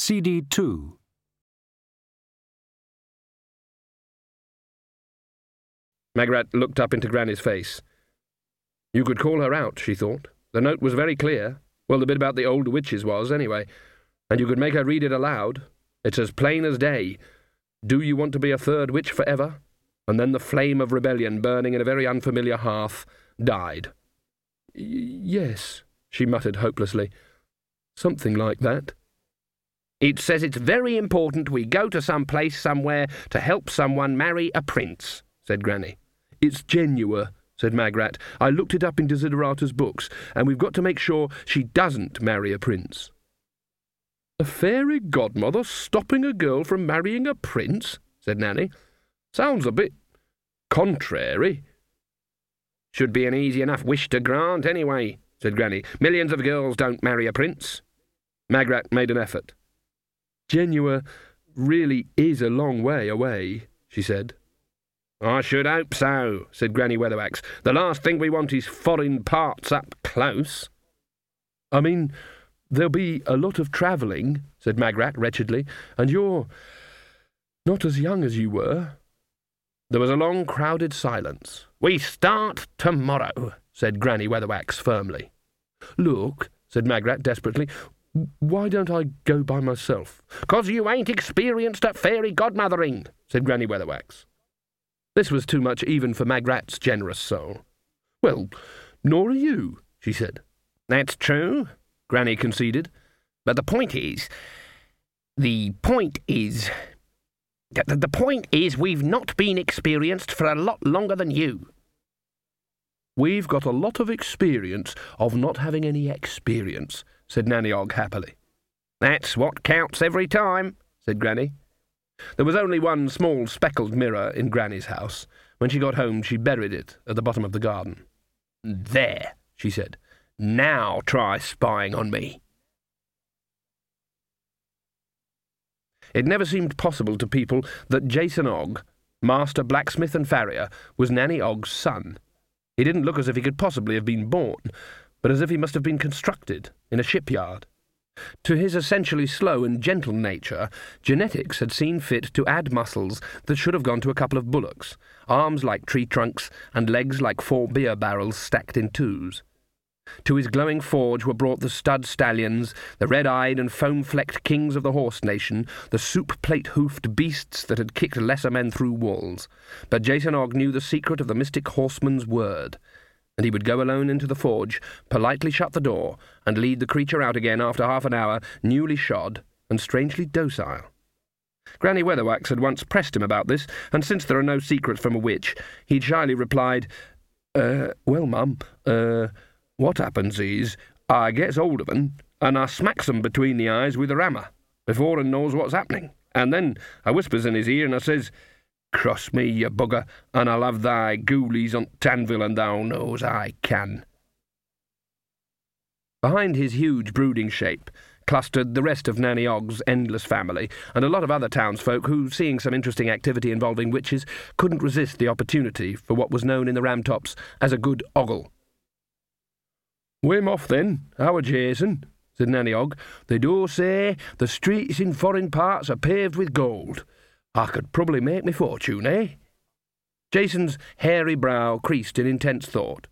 CD 2. Magrat looked up into Granny's face. You could call her out, she thought. The note was very clear. Well, the bit about the old witches was, anyway. And you could make her read it aloud. It's as plain as day. Do you want to be a third witch forever? And then the flame of rebellion, burning in a very unfamiliar hearth, died. Yes, she muttered hopelessly. Something like that. It says it's very important we go to some place somewhere to help someone marry a prince, said Granny. It's Genua, said Magrat. I looked it up in Desiderata's books, and we've got to make sure she doesn't marry a prince. A fairy godmother stopping a girl from marrying a prince, said Nanny. Sounds a bit contrary. Should be an easy enough wish to grant, anyway, said Granny. Millions of girls don't marry a prince. Magrat made an effort. Genua really is a long way away, she said. I should hope so, said Granny Weatherwax. The last thing we want is foreign parts up close. I mean, there'll be a lot of travelling, said Magrat wretchedly, and you're not as young as you were. There was a long, crowded silence. We start tomorrow, said Granny Weatherwax firmly. Look, said Magrat desperately, why don't I go by myself? 'Cause you ain't experienced at fairy godmothering, said Granny Weatherwax. This was too much even for Magrat's generous soul. Well, nor are you, she said. That's true, Granny conceded. But the point is we've not been experienced for a lot longer than you. We've got a lot of experience of not having any experience, said Nanny Ogg happily. That's what counts every time, said Granny. There was only one small speckled mirror in Granny's house. When she got home, she buried it at the bottom of the garden. There, she said. Now try spying on me. It never seemed possible to people that Jason Ogg, master blacksmith and farrier, was Nanny Ogg's son. He didn't look as if he could possibly have been born, but as if he must have been constructed in a shipyard. To his essentially slow and gentle nature, genetics had seen fit to add muscles that should have gone to a couple of bullocks, arms like tree trunks, and legs like 4 beer barrels stacked in 2s. To his glowing forge were brought the stud stallions, the red-eyed and foam-flecked kings of the horse nation, the soup-plate-hoofed beasts that had kicked lesser men through walls. But Jason Ogg knew the secret of the mystic horseman's word, and he would go alone into the forge, politely shut the door, and lead the creature out again after half an hour, newly shod and strangely docile. Granny Weatherwax had once pressed him about this, and since there are no secrets from a witch, he'd shyly replied, well, Mum, what happens is, I gets hold of 'en, and I smacks 'em between the eyes with a hammer, before 'en knows what's happening, and then I whispers in his ear and I says, Cross me, you bugger, and I'll have thy ghoulies on Tanville, and thou knows I can. Behind his huge brooding shape clustered the rest of Nanny Ogg's endless family, and a lot of other townsfolk who, seeing some interesting activity involving witches, couldn't resist the opportunity for what was known in the Ramtops as a good ogle. We'm off, then, our Jason, said Nanny Ogg. They do say the streets in foreign parts are paved with gold. I could probably make me fortune, eh? Jason's hairy brow creased in intense thought.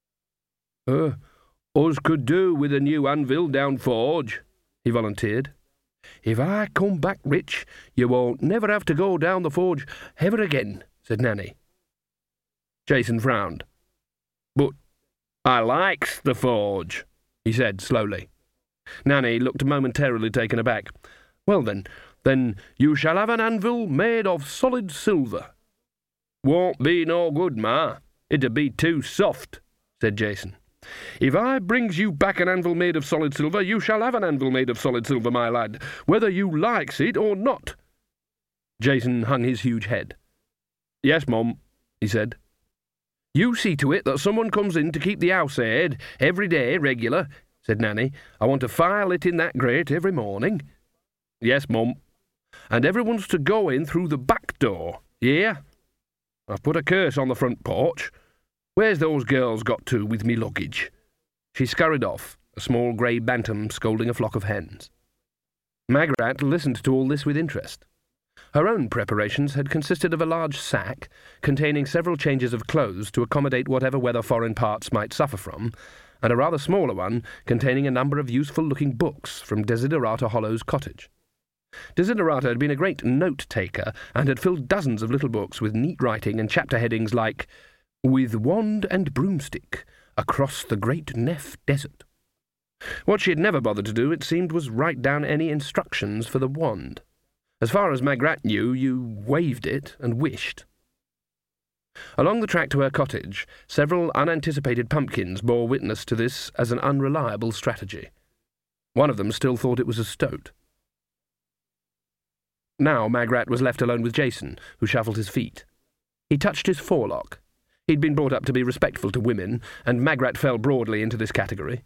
Us could do with a new anvil down forge, he volunteered. If I come back rich, you won't never have to go down the forge ever again, said Nanny. Jason frowned. But I likes the forge, he said slowly. Nanny looked momentarily taken aback. Well, then you shall have an anvil made of solid silver. Won't be no good, Ma. It'd be too soft, said Jason. If I brings you back an anvil made of solid silver, you shall have an anvil made of solid silver, my lad, whether you likes it or not. Jason hung his huge head. Yes, Mum, he said. You see to it that someone comes in to keep the house aired every day regular, said Nanny. I want a fire lit in that grate every morning. Yes, Mum. And everyone's to go in through the back door, yeah? I've put a curse on the front porch. Where's those girls got to with me luggage? She scurried off, a small grey bantam scolding a flock of hens. Magrat listened to all this with interest. Her own preparations had consisted of a large sack containing several changes of clothes to accommodate whatever weather foreign parts might suffer from, and a rather smaller one containing a number of useful-looking books from Desiderata Hollow's cottage. Desiderata had been a great note-taker and had filled dozens of little books with neat writing and chapter headings like "With Wand and Broomstick, Across the Great Neff Desert." What she had never bothered to do, it seemed, was write down any instructions for the wand. As far as Magrat knew, you waved it and wished. Along the track to her cottage, several unanticipated pumpkins bore witness to this as an unreliable strategy. One of them still thought it was a stoat. Now Magrat was left alone with Jason, who shuffled his feet. He touched his forelock. He'd been brought up to be respectful to women, and Magrat fell broadly into this category.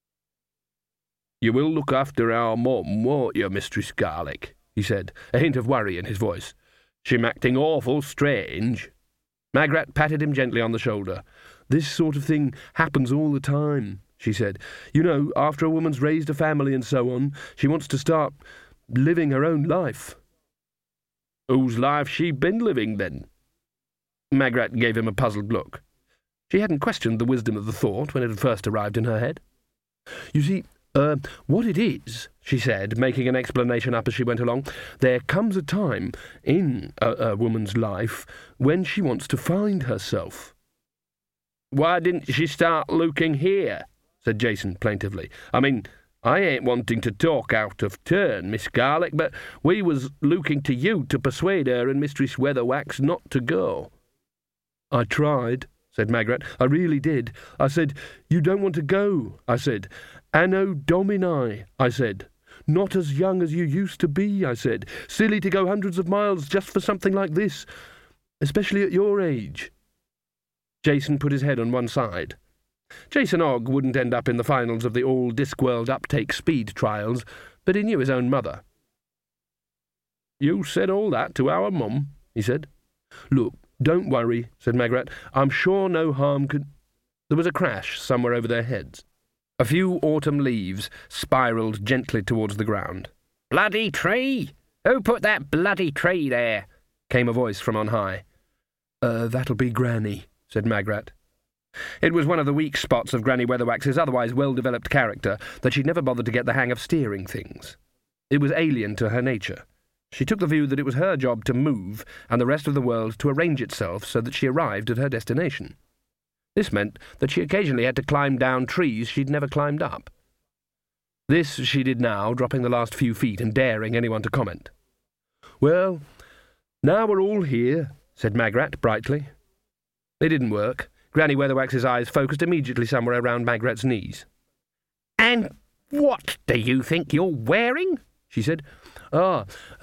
"You will look after our mum, won't you, Mistress Garlick?" he said, a hint of worry in his voice. "She'm acting awful strange." Magrat patted him gently on the shoulder. "This sort of thing happens all the time," she said. "You know, after a woman's raised a family and so on, she wants to start living her own life." "Whose life she been living, then?" Magrat gave him a puzzled look. She hadn't questioned the wisdom of the thought when it had first arrived in her head. "You see, what it is," she said, making an explanation up as she went along, "there comes a time in a woman's life when she wants to find herself." "Why didn't she start looking here?" said Jason plaintively. "I mean, I ain't wanting to talk out of turn, Miss Garlick, but we was looking to you to persuade her and Mistress Weatherwax not to go." "I tried," said Magrat. "I really did. I said, 'You don't want to go,' I said. 'Anno Domini,' I said. 'Not as young as you used to be,' I said. 'Silly to go hundreds of miles just for something like this, especially at your age.'" Jason put his head on one side. Jason Ogg wouldn't end up in the finals of the all-Discworld Uptake Speed Trials, but he knew his own mother. "You said all that to our mum?" he said. "Look, don't worry," said Magrat. "I'm sure no harm could—" There was a crash somewhere over their heads. A few autumn leaves spiralled gently towards the ground. "Bloody tree! Who put that bloody tree there?" came a voice from on high. That'll be Granny," said Magrat. It was one of the weak spots of Granny Weatherwax's otherwise well-developed character that she'd never bothered to get the hang of steering things. It was alien to her nature. She took the view that it was her job to move and the rest of the world to arrange itself so that she arrived at her destination. This meant that she occasionally had to climb down trees she'd never climbed up. This she did now, dropping the last few feet and daring anyone to comment. "Well, now we're all here," said Magrat brightly. It didn't work. Granny Weatherwax's eyes focused immediately somewhere around Magrat's knees. "And what do you think you're wearing?" she said. Well,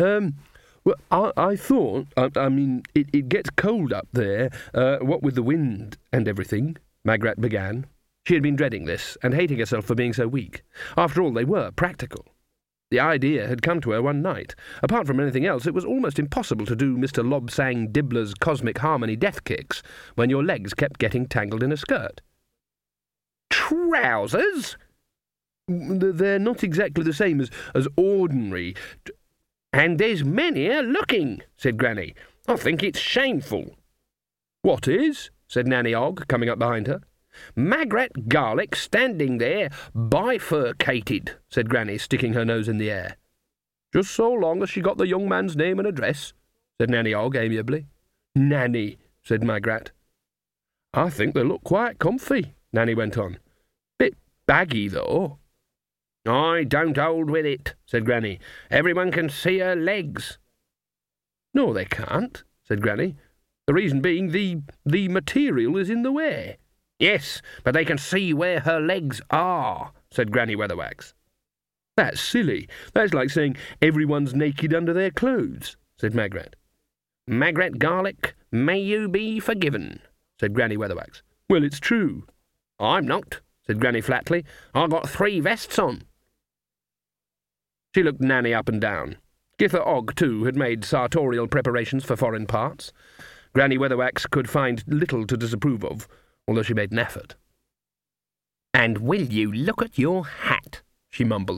I thought, I mean, it gets cold up there, what with the wind and everything," Magrat began. She had been dreading this, and hating herself for being so weak. After all, they were practical. The idea had come to her one night. Apart from anything else, it was almost impossible to do Mr. Lobsang Dibbler's Cosmic Harmony death kicks when your legs kept getting tangled in a skirt. "Trousers?" "They're not exactly the same as ordinary—" "And there's many looking," said Granny. "I think it's shameful." "What is?" said Nanny Ogg, coming up behind her. "Magrat Garlick standing there, bifurcated," said Granny, sticking her nose in the air. "Just so long as she got the young man's name and address," said Nanny Ogg amiably. "Nanny," said Magrat. "I think they look quite comfy," Nanny went on. "Bit baggy, though." "I don't hold with it," said Granny. "Everyone can see her legs." "No, they can't," said Granny. "The reason being the material is in the way." "Yes, but they can see where her legs are," said Granny Weatherwax. "That's silly. That's like saying everyone's naked under their clothes," said Magrat. "Magrat Garlick, may you be forgiven," said Granny Weatherwax. "Well, it's true." "I'm not," said Granny flatly. "I've got 3 vests on." She looked Nanny up and down. Githa Ogg, too, had made sartorial preparations for foreign parts. Granny Weatherwax could find little to disapprove of, although she made an effort. "And will you look at your hat?" she mumbled.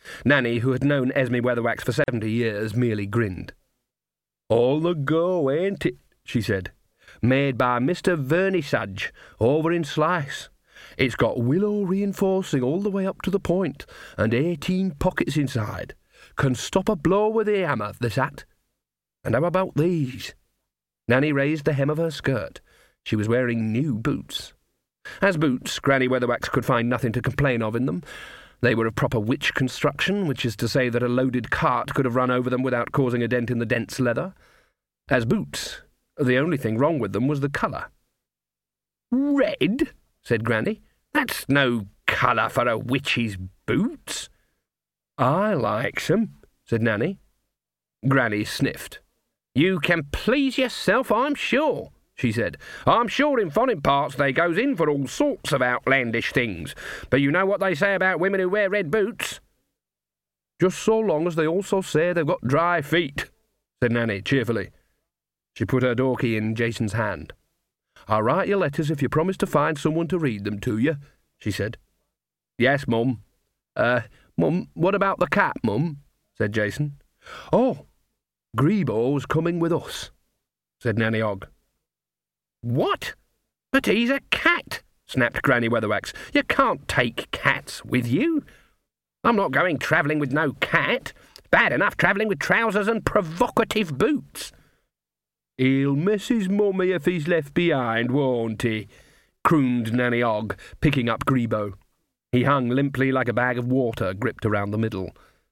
Nanny, who had known Esme Weatherwax for 70 years, merely grinned. "All the go, ain't it?" she said. "Made by Mr. Vernissage, over in Slice. It's got willow reinforcing all the way up to the point, and 18 pockets inside. Can stop a blow with a hammer, this hat. And how about these?" Nanny raised the hem of her skirt. She was wearing new boots. As boots, Granny Weatherwax could find nothing to complain of in them. They were of proper witch construction, which is to say that a loaded cart could have run over them without causing a dent in the dense leather. As boots, the only thing wrong with them was the colour. "Red?" said Granny. "That's no colour for a witch's boots." "I likes 'em," said Nanny. Granny sniffed. "You can please yourself, I'm sure," she said. "I'm sure in foreign parts they goes in for all sorts of outlandish things. But you know what they say about women who wear red boots?" "Just so long as they also say they've got dry feet," said Nanny cheerfully. She put her door key in Jason's hand. "I'll write your letters if you promise to find someone to read them to you," she said. "Yes, Mum." Mum, what about the cat, Mum?" said Jason. "Oh, Grebo's coming with us," said Nanny Ogg. "What? But he's a cat," snapped Granny Weatherwax. "You can't take cats with you. I'm not going travelling with no cat. Bad enough travelling with trousers and provocative boots." "He'll miss his mummy if he's left behind, won't he?" crooned Nanny Ogg, picking up Grebo. He hung limply like a bag of water gripped around the middle.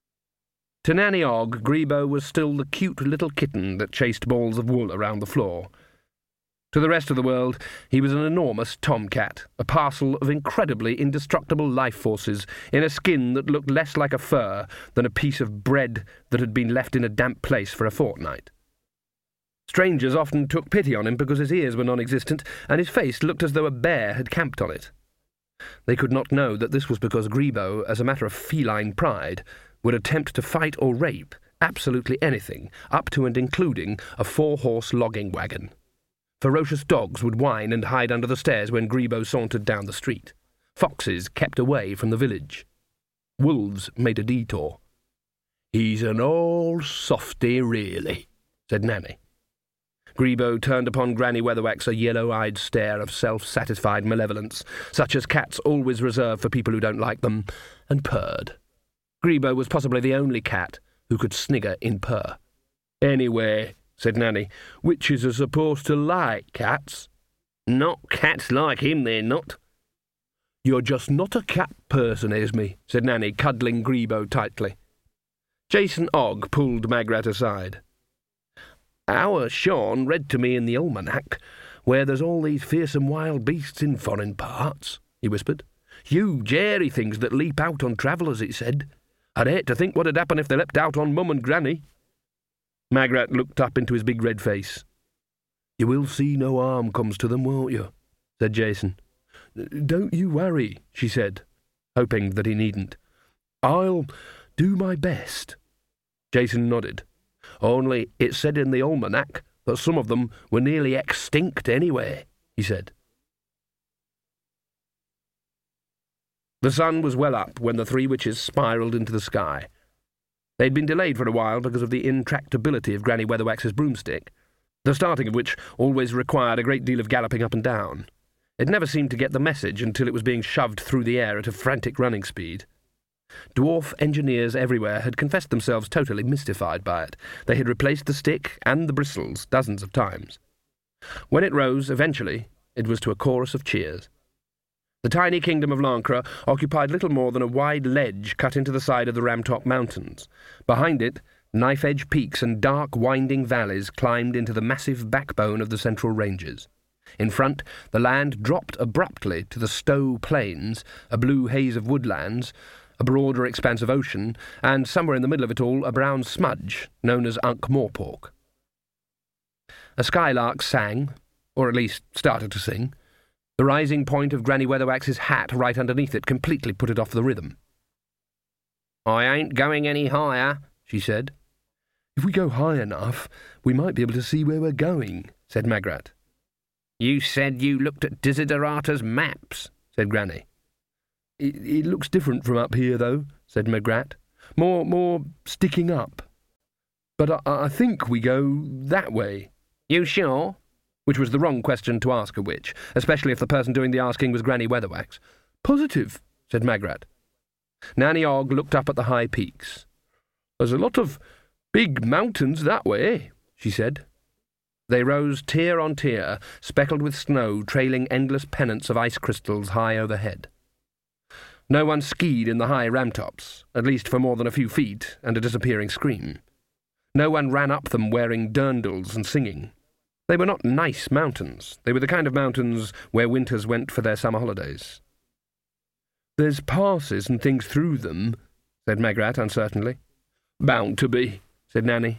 To Nanny Ogg, Grebo was still the cute little kitten that chased balls of wool around the floor. To the rest of the world, he was an enormous tomcat, a parcel of incredibly indestructible life forces in a skin that looked less like a fur than a piece of bread that had been left in a damp place for a fortnight. Strangers often took pity on him because his ears were non-existent and his face looked as though a bear had camped on it. They could not know that this was because Grebo, as a matter of feline pride, would attempt to fight or rape absolutely anything, up to and including a 4-horse logging wagon. Ferocious dogs would whine and hide under the stairs when Grebo sauntered down the street. Foxes kept away from the village. Wolves made a detour. "He's an old softy, really," said Nanny. Grebo turned upon Granny Weatherwax a yellow-eyed stare of self-satisfied malevolence, such as cats always reserve for people who don't like them, and purred. Grebo was possibly the only cat who could snigger in purr. "Anyway," said Nanny, "witches are supposed to like cats." "Not cats like him, they're not." "You're just not a cat person, Esme," said Nanny, cuddling Grebo tightly. Jason Ogg pulled Magrat aside. "Our Sean read to me in the almanac, where there's all these fearsome wild beasts in foreign parts," he whispered. "Huge, hairy things that leap out on travellers, it said. I'd hate to think what'd happen if they leapt out on Mum and Granny." Magrat looked up into his big red face. "You will see no harm comes to them, won't you?" said Jason. "Don't you worry," she said, hoping that he needn't. "I'll do my best." Jason nodded. "Only it said in the almanac that some of them were nearly extinct anyway," he said. The sun was well up when the three witches spiralled into the sky. They'd been delayed for a while because of the intractability of Granny Weatherwax's broomstick, the starting of which always required a great deal of galloping up and down. It never seemed to get the message until it was being shoved through the air at a frantic running speed. Dwarf engineers everywhere had confessed themselves totally mystified by it. They had replaced the stick and the bristles dozens of times. When it rose, eventually, it was to a chorus of cheers. The tiny kingdom of Lancre occupied little more than a wide ledge cut into the side of the Ramtop Mountains. Behind it, knife-edge peaks and dark, winding valleys climbed into the massive backbone of the Central Ranges. In front, the land dropped abruptly to the Stowe Plains, a blue haze of woodlands, a broader expanse of ocean, and somewhere in the middle of it all a brown smudge known as Ankh-Morpork. A skylark sang, or at least started to sing. The rising point of Granny Weatherwax's hat right underneath it completely put it off the rhythm. "I ain't going any higher," she said. "If we go high enough, we might be able to see where we're going," said Magrat. "You said you looked at Desiderata's maps," said Granny. It looks different from up here, though," said Magrat. more sticking up. But I think we go that way. You sure? Which was the wrong question to ask a witch, especially if the person doing the asking was Granny Weatherwax. Positive, said Magrat. Nanny Ogg looked up at the high peaks. There's a lot of big mountains that way, she said. They rose tier on tier, speckled with snow, trailing endless pennants of ice crystals high overhead. No one skied in the high ramtops, at least for more than a few feet, and a disappearing scream. No one ran up them wearing dirndls and singing. They were not nice mountains. They were the kind of mountains where winters went for their summer holidays. There's passes and things through them, said Magrat uncertainly. Bound to be, said Nanny.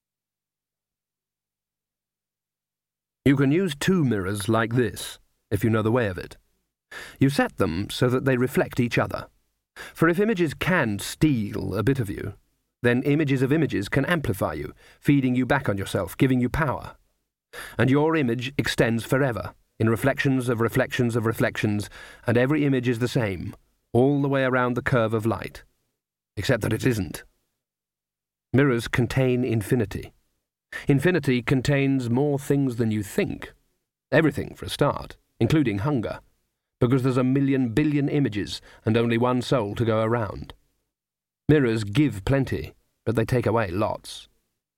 You can use 2 mirrors like this, if you know the way of it. You set them so that they reflect each other. For if images can steal a bit of you, then images of images can amplify you, feeding you back on yourself, giving you power. And your image extends forever, in reflections of reflections of reflections, and every image is the same, all the way around the curve of light. Except that it isn't. Mirrors contain infinity. Infinity contains more things than you think. Everything, for a start, including hunger, because there's 1,000,000 billion images and only one soul to go around. Mirrors give plenty, but they take away lots.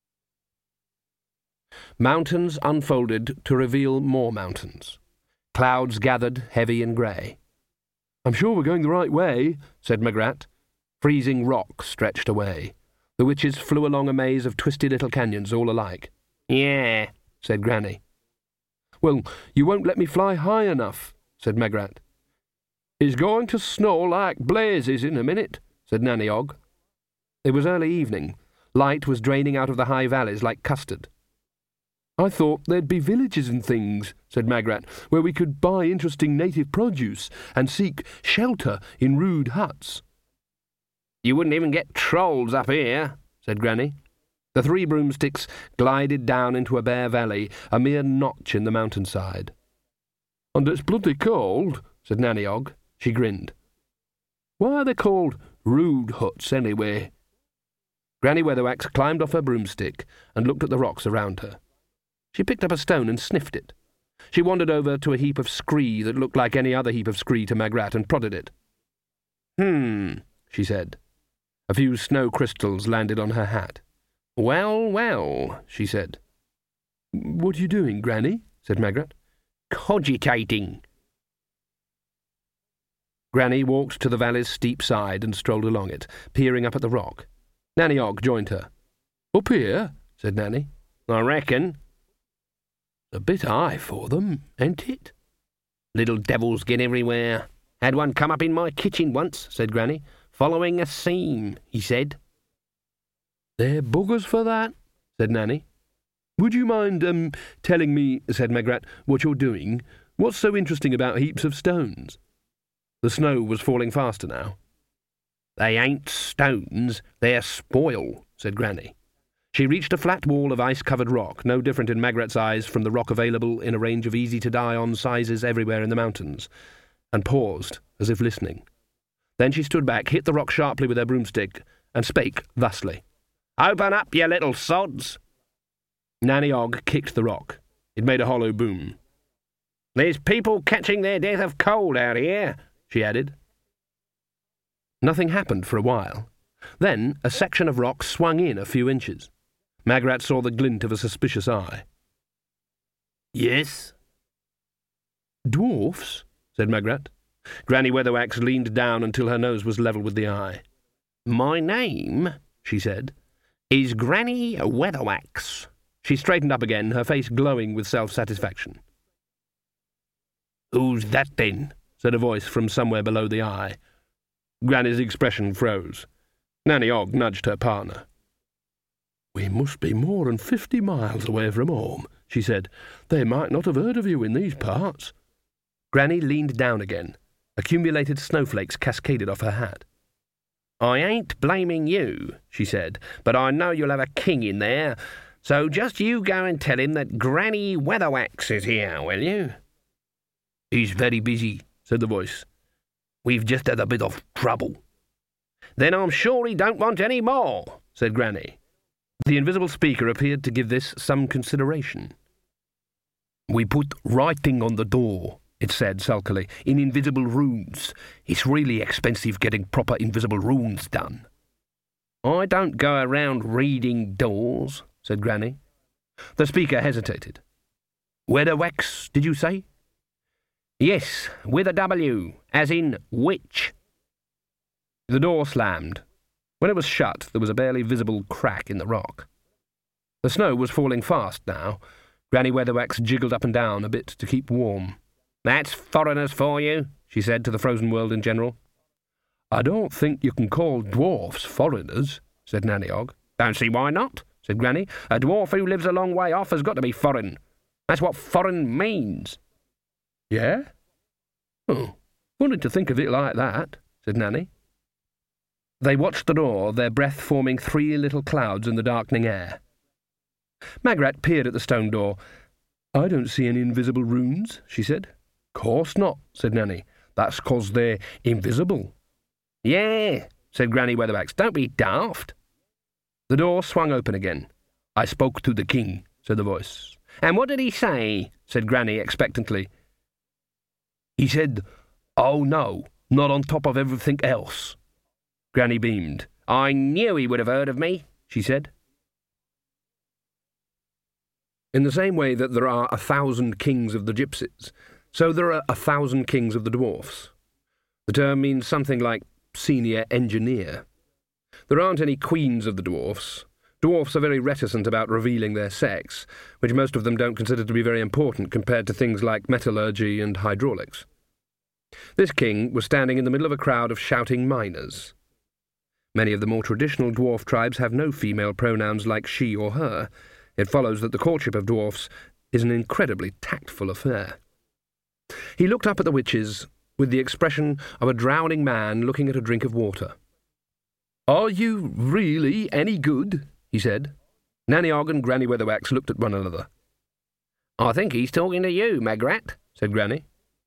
Mountains unfolded to reveal more mountains. Clouds gathered, heavy and grey. I'm sure we're going the right way, said Magrat. Freezing rock stretched away. The witches flew along a maze of twisty little canyons all alike. Yeah, said Granny. Well, you won't let me fly high enough, said Magrat. It's going to snow like blazes in a minute, said Nanny Ogg. It was early evening. Light was draining out of the high valleys like custard. I thought there'd be villages and things, said Magrat, where we could buy interesting native produce and seek shelter in rude huts. You wouldn't even get trolls up here, said Granny. The 3 broomsticks glided down into a bare valley, a mere notch in the mountainside. And it's bloody cold, said Nanny Ogg. She grinned. Why are they called rude huts, anyway? Granny Weatherwax climbed off her broomstick and looked at the rocks around her. She picked up a stone and sniffed it. She wandered over to a heap of scree that looked like any other heap of scree to Magrat and prodded it. She said. A few snow crystals landed on her hat. Well, well, she said. What are you doing, Granny? Said Magrat. Cogitating. Granny walked to the valley's steep side and strolled along it, peering up at the rock. Nanny Ogg joined her. Up here? Said Nanny. I reckon. A bit high for them, ain't it? Little devils get everywhere. Had one come up in my kitchen once, said Granny. Following a seam, he said. They're buggers for that, said Nanny. Would you mind, telling me, said Magrat, what you're doing? What's so interesting about heaps of stones? The snow was falling faster now. They ain't stones, they're spoil, said Granny. She reached a flat wall of ice-covered rock, no different in Magrat's eyes from the rock available in a range of easy-to-die-on sizes everywhere in the mountains, and paused, as if listening. Then she stood back, hit the rock sharply with her broomstick, and spake thusly. Open up, you little sods! Nanny Ogg kicked the rock. It made a hollow boom. There's people catching their death of cold out here, she added. Nothing happened for a while. Then a section of rock swung in a few inches. Magrat saw the glint of a suspicious eye. Yes? Dwarfs? Said Magrat. Granny Weatherwax leaned down until her nose was level with the eye. My name, she said, is Granny Weatherwax. She straightened up again, her face glowing with self-satisfaction. Who's that, then? Said a voice from somewhere below the eye. Granny's expression froze. Nanny Ogg nudged her partner. We must be more than 50 miles away from home, she said. They might not have heard of you in these parts. Granny leaned down again. Accumulated snowflakes cascaded off her hat. I ain't blaming you, she said, but I know you'll have a king in there, so just you go and tell him that Granny Weatherwax is here, will you? He's very busy, said the voice. We've just had a bit of trouble. "Then I'm sure he don't want any more," said Granny. The invisible speaker appeared to give this some consideration. "We put writing on the door," it said sulkily, "in invisible runes. It's really expensive getting proper invisible runes done." "I don't go around reading doors," said Granny. The speaker hesitated. "Weatherwax, did you say?" "Yes, with a W, as in witch." The door slammed. When it was shut, there was a barely visible crack in the rock. The snow was falling fast now. Granny Weatherwax jiggled up and down a bit to keep warm. "That's foreigners for you," she said to the frozen world in general. "I don't think you can call dwarfs foreigners," said Nanny Og. "Don't see why not," said Granny. "A dwarf who lives a long way off has got to be foreign. That's what foreign means." "Yeah? Oh, funny to think of it like that," said Nanny. They watched the door, their breath forming 3 little clouds in the darkening air. Magrat peered at the stone door. "I don't see any invisible runes," she said. "Course not," said Nanny. "That's 'cause they're invisible." "Yeah," said Granny Weatherwax. "Don't be daft." The door swung open again. "I spoke to the king," said the voice. "And what did he say?" said Granny expectantly. "He said, 'Oh no, not on top of everything else.'" Granny beamed. "I knew he would have heard of me," she said. In the same way that there are 1,000 kings of the gypsies, so there are 1,000 kings of the dwarfs. The term means something like senior engineer. There aren't any queens of the dwarfs. Dwarfs are very reticent about revealing their sex, which most of them don't consider to be very important compared to things like metallurgy and hydraulics. This king was standing in the middle of a crowd of shouting miners. Many of the more traditional dwarf tribes have no female pronouns like she or her. It follows that the courtship of dwarfs is an incredibly tactful affair. He looked up at the witches with the expression of a drowning man looking at a drink of water. "Are you really any good?" he said. Nanny Og and Granny Weatherwax looked at one another. "I think he's talking to you, Magrat," said Granny.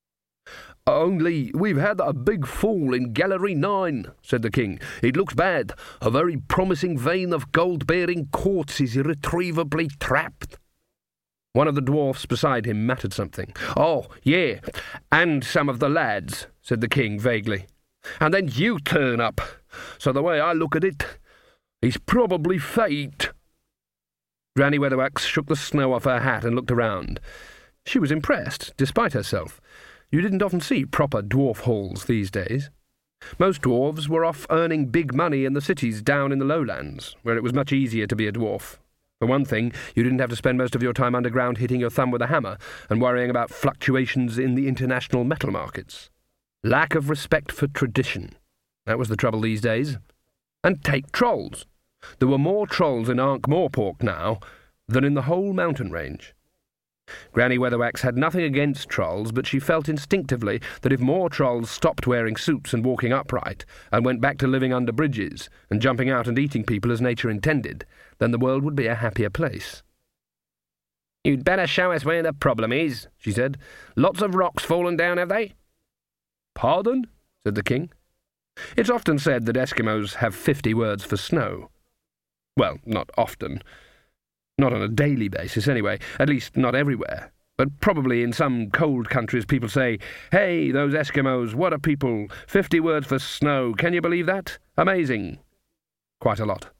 "Only we've had a big fall in Gallery 9, said the king. "It looks bad. A very promising vein of gold-bearing quartz is irretrievably trapped." One of the dwarfs beside him muttered something. "Oh, yeah, and some of the lads," said the king vaguely. "And then you turn up. So the way I look at it, it's probably fate." Granny Weatherwax shook the snow off her hat and looked around. She was impressed, despite herself. You didn't often see proper dwarf halls these days. Most dwarves were off earning big money in the cities down in the lowlands, where it was much easier to be a dwarf. For one thing, you didn't have to spend most of your time underground hitting your thumb with a hammer and worrying about fluctuations in the international metal markets. Lack of respect for tradition. That was the trouble these days. And take trolls. There were more trolls in Ankh-Morpork now than in the whole mountain range. Granny Weatherwax had nothing against trolls, but she felt instinctively that if more trolls stopped wearing suits and walking upright, and went back to living under bridges and jumping out and eating people as nature intended, then the world would be a happier place. "You'd better show us where the problem is," she said. "Lots of rocks fallen down, have they?" "Pardon?" said the king. It's often said that Eskimos have 50 words for snow. Well, not often. Not on a daily basis, anyway. At least not everywhere. But probably in some cold countries people say, "Hey, those Eskimos, what a people! 50 words for snow. Can you believe that? Amazing." Quite a lot.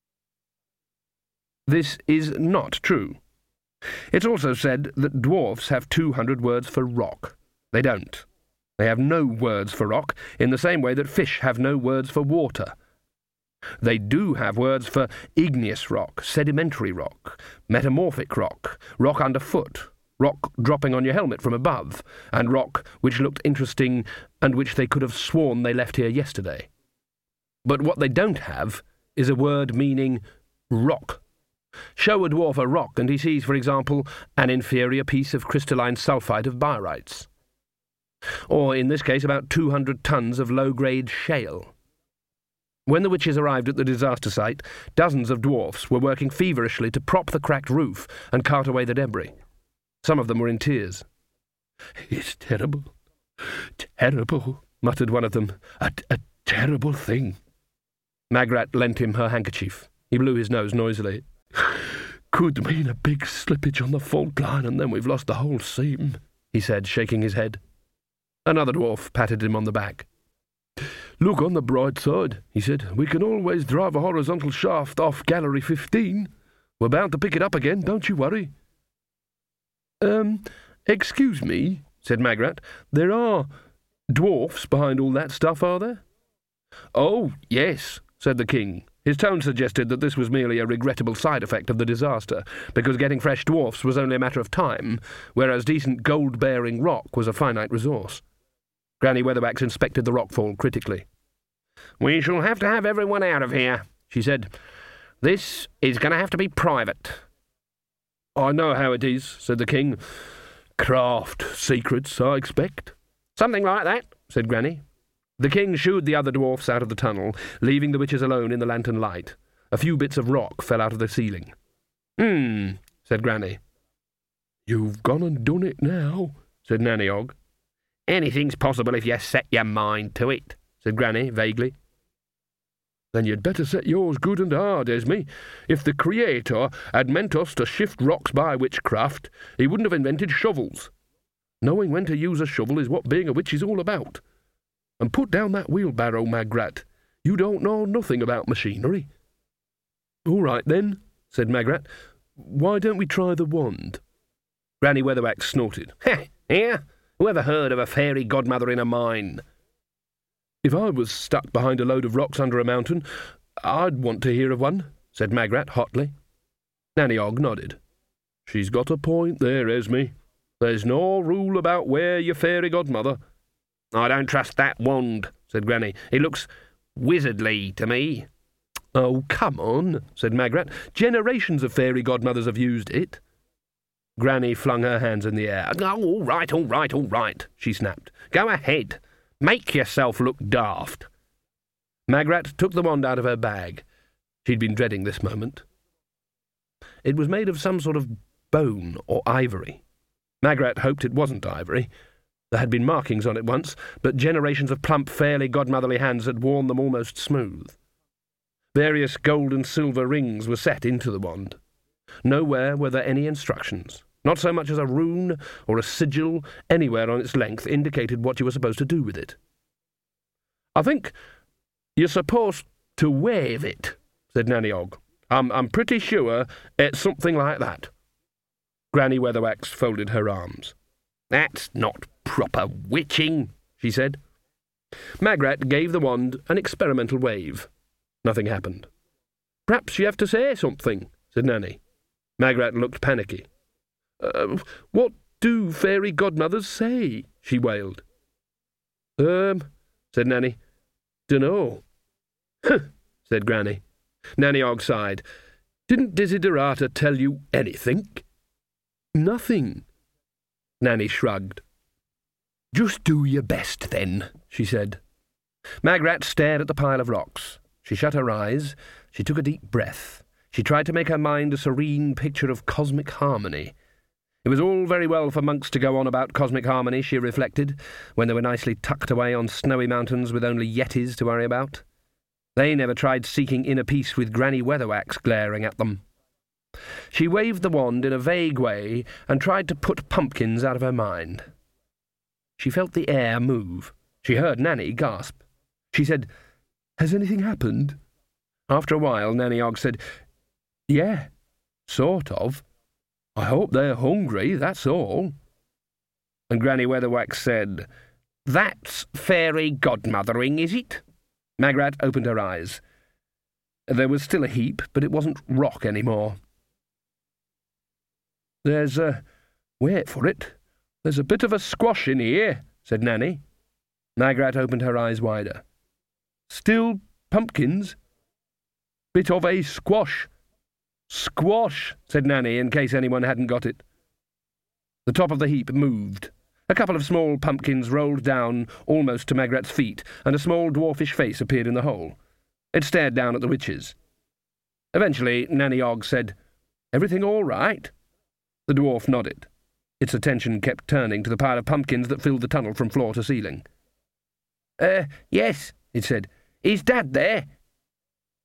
This is not true. It's also said that dwarfs have 200 words for rock. They don't. They have no words for rock, in the same way that fish have no words for water. They do have words for igneous rock, sedimentary rock, metamorphic rock, rock underfoot, rock dropping on your helmet from above, and rock which looked interesting and which they could have sworn they left here yesterday. But what they don't have is a word meaning rock. Show a dwarf a rock and he sees, for example, an inferior piece of crystalline sulfide of barytes. Or, in this case, about 200 tons of low-grade shale. When the witches arrived at the disaster site, dozens of dwarfs were working feverishly to prop the cracked roof and cart away the debris. Some of them were in tears. "It's terrible, terrible," muttered one of them. A terrible thing." Magrat lent him her handkerchief. He blew his nose noisily. "Could mean a big slippage on the fault line, and then we've lost the whole seam," he said, shaking his head. Another dwarf patted him on the back. "Look on the bright side," he said. "We can always drive a horizontal shaft off Gallery 15. We're bound to pick it up again, don't you worry." Excuse me," said Magrat. "There are dwarfs behind all that stuff, are there?" "Oh, yes," said the king. His tone suggested that this was merely a regrettable side effect of the disaster, because getting fresh dwarfs was only a matter of time, whereas decent gold-bearing rock was a finite resource. Granny Weatherwax inspected the rockfall critically. "We shall have to have everyone out of here," she said. "This is going to have to be private." "I know how it is," said the king. "Craft secrets, I expect." "Something like that," said Granny. The king shooed the other dwarfs out of the tunnel, leaving the witches alone in the lantern light. A few bits of rock fell out of the ceiling. Said Granny. "You've gone and done it now," said Nanny Og. "Anything's possible if you set your mind to it," said Granny vaguely. "Then you'd better set yours good and hard, Esme. If the Creator had meant us to shift rocks by witchcraft, he wouldn't have invented shovels. Knowing when to use a shovel is what being a witch is all about. And put down that wheelbarrow, Magrat. You don't know nothing about machinery." "All right, then," said Magrat. "Why don't we try the wand?" Granny Weatherwax snorted. "Here? Whoever heard of a fairy godmother in a mine?" "If I was stuck behind a load of rocks under a mountain, I'd want to hear of one," said Magrat hotly. Nanny Og nodded. "She's got a point there, Esme. There's no rule about where your fairy godmother—" "I don't trust that wand," said Granny. "It looks wizardly to me." "Oh, come on," said Magrat. "Generations of fairy godmothers have used it." Granny flung her hands in the air. "Oh, all right, she snapped. "Go ahead. Make yourself look daft." Magrat took the wand out of her bag. She'd been dreading this moment. It was made of some sort of bone or ivory. Magrat hoped it wasn't ivory. There had been markings on it once, but generations of plump, fairly godmotherly hands had worn them almost smooth. Various gold and silver rings were set into the wand. Nowhere were there any instructions. Not so much as a rune or a sigil anywhere on its length indicated what you were supposed to do with it. "I think you're supposed to wave it," said Nanny Og. I'm pretty sure it's something like that." Granny Weatherwax folded her arms. "That's not proper witching," she said. Magrat gave the wand an experimental wave. Nothing happened. "Perhaps you have to say something," said Nanny. Magrat looked panicky. What do fairy godmothers say?" she wailed. Said Nanny. "Dunno." "Huh," said Granny. Nanny Og sighed. "Didn't Desiderata tell you anything?" "Nothing." Nanny shrugged. "Just do your best, then," she said. Magrat stared at the pile of rocks. She shut her eyes. She took a deep breath. She tried to make her mind a serene picture of cosmic harmony. It was all very well for monks to go on about cosmic harmony, she reflected, when they were nicely tucked away on snowy mountains with only yetis to worry about. They never tried seeking inner peace with Granny Weatherwax glaring at them. She waved the wand in a vague way and tried to put pumpkins out of her mind. She felt the air move. She heard Nanny gasp. She said, "Has anything happened?" After a while, Nanny Og said, "Yeah, sort of. I hope they're hungry, that's all." And Granny Weatherwax said, "That's fairy godmothering, is it?" Magrat opened her eyes. There was still a heap, but it wasn't rock anymore. Wait for it. There's a bit of a squash in here," said Nanny. Magrat opened her eyes wider. "Still pumpkins?" "Bit of a squash." "Squash," said Nanny, in case anyone hadn't got it. The top of the heap moved. A couple of small pumpkins rolled down almost to Magrat's feet, and a small dwarfish face appeared in the hole. It stared down at the witches. Eventually, Nanny Og said, "Everything all right?" The dwarf nodded. Its attention kept turning to the pile of pumpkins that filled the tunnel from floor to ceiling. Yes," it said. "Is Dad there?"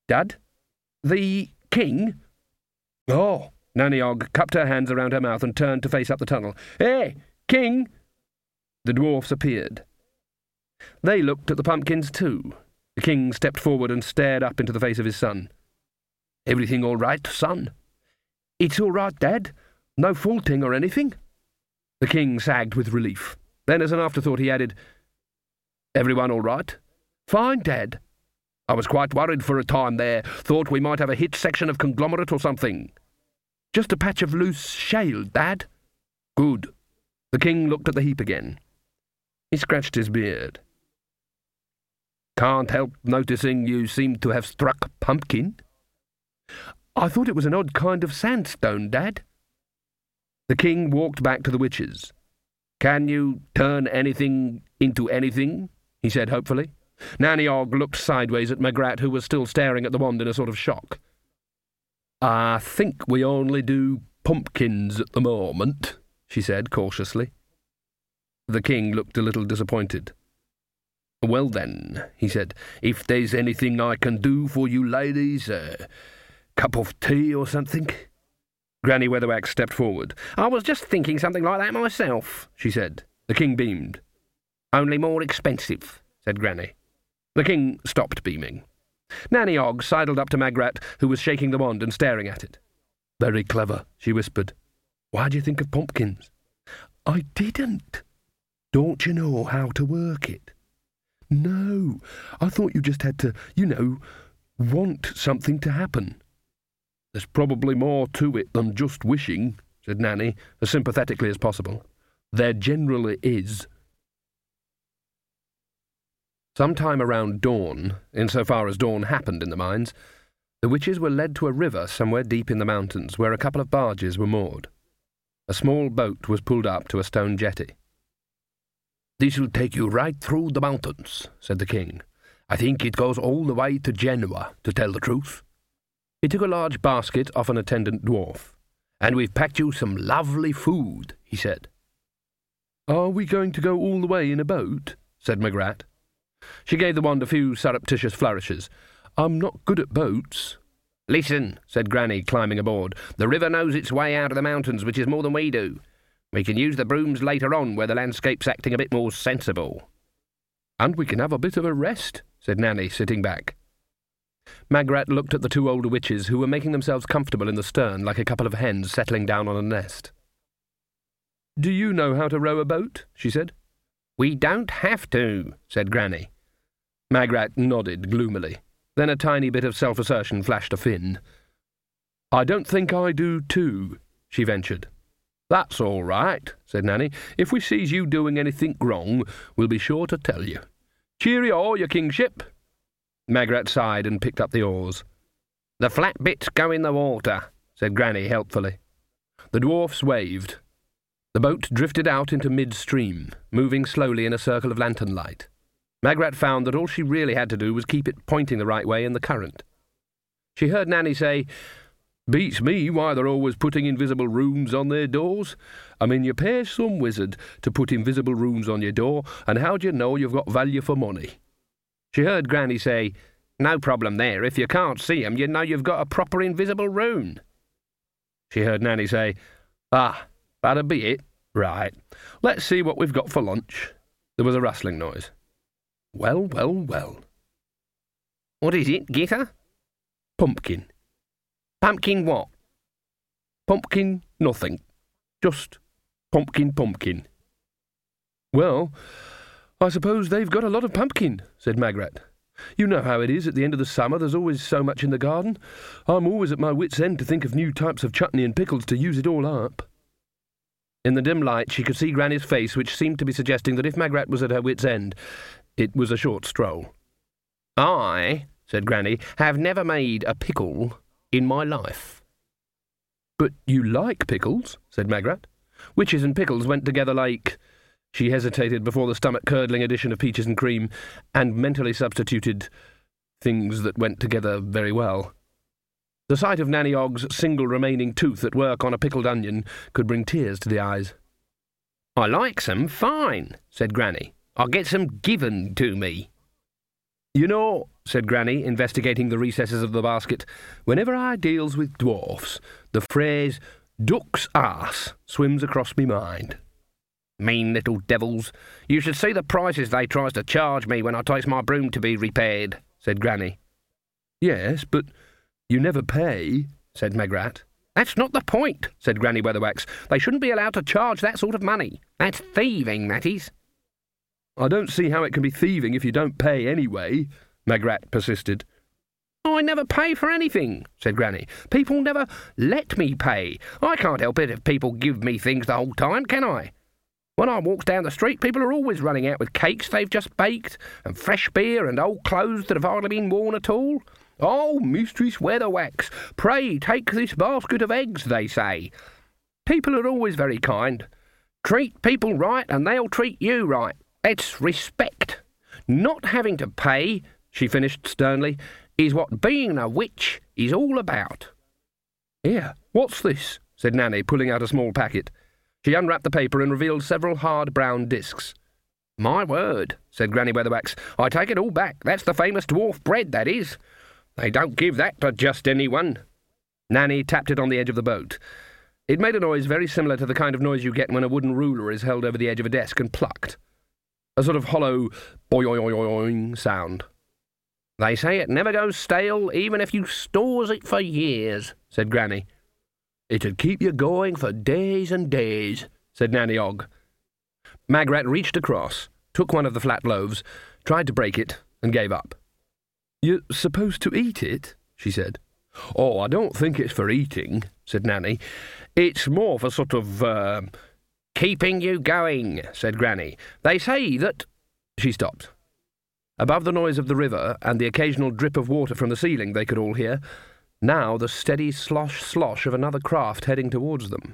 Dad? The king? Oh! Nanny Ogg cupped her hands around her mouth and turned to face up the tunnel. Hey, king! The dwarfs appeared. They looked at the pumpkins too. The king stepped forward and stared up into the face of his son. Everything all right, son? It's all right, Dad. No faulting or anything. The king sagged with relief. Then, as an afterthought, he added, Everyone all right? Fine, Dad. I was quite worried for a time there. Thought we might have a hit section of conglomerate or something. Just a patch of loose shale, Dad. Good. The king looked at the heap again. He scratched his beard. Can't help noticing you seem to have struck pumpkin. I thought it was an odd kind of sandstone, Dad. The king walked back to the witches. Can you turn anything into anything? He said hopefully. Nanny Ogg looked sideways at Magrat, who was still staring at the wand in a sort of shock. I think we only do pumpkins at the moment, she said cautiously. The king looked a little disappointed. Well then, he said, if there's anything I can do for you ladies, a cup of tea or something? Granny Weatherwax stepped forward. I was just thinking something like that myself, she said. The king beamed. Only more expensive, said Granny. The king stopped beaming. Nanny Ogg sidled up to Magrat, who was shaking the wand and staring at it. Very clever, she whispered. Why'd you think of pumpkins? I didn't. Don't you know how to work it? No, I thought you just had to, want something to happen. There's probably more to it than just wishing, said Nanny, as sympathetically as possible. There generally is. Sometime around dawn, insofar as dawn happened in the mines, the witches were led to a river somewhere deep in the mountains where a couple of barges were moored. A small boat was pulled up to a stone jetty. This'll take you right through the mountains, said the king. I think it goes all the way to Genoa, to tell the truth. He took a large basket off an attendant dwarf. And we've packed you some lovely food, he said. Are we going to go all the way in a boat? Said Magrat. She gave the wand a few surreptitious flourishes. I'm not good at boats. Listen, said Granny, climbing aboard. The river knows its way out of the mountains, which is more than we do. We can use the brooms later on, where the landscape's acting a bit more sensible. And we can have a bit of a rest, said Nanny, sitting back. Magrat looked at the two older witches, who were making themselves comfortable in the stern like a couple of hens settling down on a nest. Do you know how to row a boat? She said. We don't have to, said Granny. Magrat nodded gloomily. Then a tiny bit of self-assertion flashed a fin. I don't think I do too, she ventured. That's all right, said Nanny. If we sees you doing anything wrong, we'll be sure to tell you. Cheerio, your kingship. Magrat sighed and picked up the oars. The flat bits go in the water, said Granny helpfully. The dwarfs waved. The boat drifted out into mid-stream, moving slowly in a circle of lantern light. Magrat found that all she really had to do was keep it pointing the right way in the current. She heard Nanny say, Beats me why they're always putting invisible runes on their doors. I mean, you pay some wizard to put invisible runes on your door, and how do you know you've got value for money? She heard Granny say, No problem there. If you can't see 'em, you know you've got a proper invisible rune. She heard Nanny say, that'll be it. Right. Let's see what we've got for lunch. There was a rustling noise. Well, well, well. What is it, Gitter? Pumpkin. Pumpkin what? Pumpkin nothing. Just pumpkin. Well, I suppose they've got a lot of pumpkin, said Magrat. You know how it is at the end of the summer. There's always so much in the garden. I'm always at my wits' end to think of new types of chutney and pickles to use it all up. In the dim light she could see Granny's face, which seemed to be suggesting that if Magrat was at her wits' end, it was a short stroll. I, said Granny, have never made a pickle in my life. But you like pickles, said Magrat. Witches and pickles went together like... She hesitated before the stomach-curdling addition of peaches and cream, and mentally substituted things that went together very well. The sight of Nanny Ogg's single remaining tooth at work on a pickled onion could bring tears to the eyes. I like some fine, said Granny. I'll get some given to me. You know, said Granny, investigating the recesses of the basket. "Whenever I deals with dwarfs, the phrase duck's arse swims across me mind." "Mean little devils. You should see the prices they tries to charge me when I takes my broom to be repaired," said Granny. "Yes, but you never pay," said Magrat. "That's not the point," said Granny Weatherwax. "They shouldn't be allowed to charge that sort of money. That's thieving, that is." "I don't see how it can be thieving if you don't pay anyway," Magrat persisted. "I never pay for anything," said Granny. "People never let me pay. I can't help it if people give me things the whole time, can I? When I walks down the street, people are always running out with cakes they've just baked, and fresh beer, and old clothes that have hardly been worn at all. 'Oh, Mistress Weatherwax, pray take this basket of eggs,' they say. People are always very kind. Treat people right, and they'll treat you right. It's respect. Not having to pay," she finished sternly, "is what being a witch is all about." "Here, what's this?" said Nanny, pulling out a small packet. She unwrapped the paper and revealed several hard brown discs. "My word," said Granny Weatherwax, "I take it all back. That's the famous dwarf bread, that is. They don't give that to just anyone." Nanny tapped it on the edge of the boat. It made a noise very similar to the kind of noise you get when a wooden ruler is held over the edge of a desk and plucked. A sort of hollow boing sound. "They say it never goes stale, even if you stores it for years," said Granny. "It'd keep you going for days and days," said Nanny Ogg. Magrat reached across, took one of the flat loaves, tried to break it, and gave up. "You're supposed to eat it?" she said. "Oh, I don't think it's for eating," said Nanny. "It's more for sort of, keeping you going," said Granny. "They say that—" She stopped. Above the noise of the river and the occasional drip of water from the ceiling they could all hear, now the steady slosh of another craft heading towards them.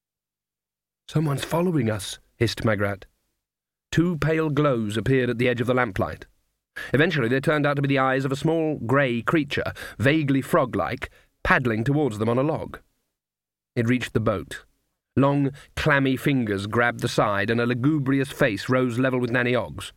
"Someone's following us," hissed Magrat. Two pale glows appeared at the edge of the lamplight. Eventually they turned out to be the eyes of a small grey creature, vaguely frog-like, paddling towards them on a log. It reached the boat. Long, clammy fingers grabbed the side, and a lugubrious face rose level with Nanny Ogg's.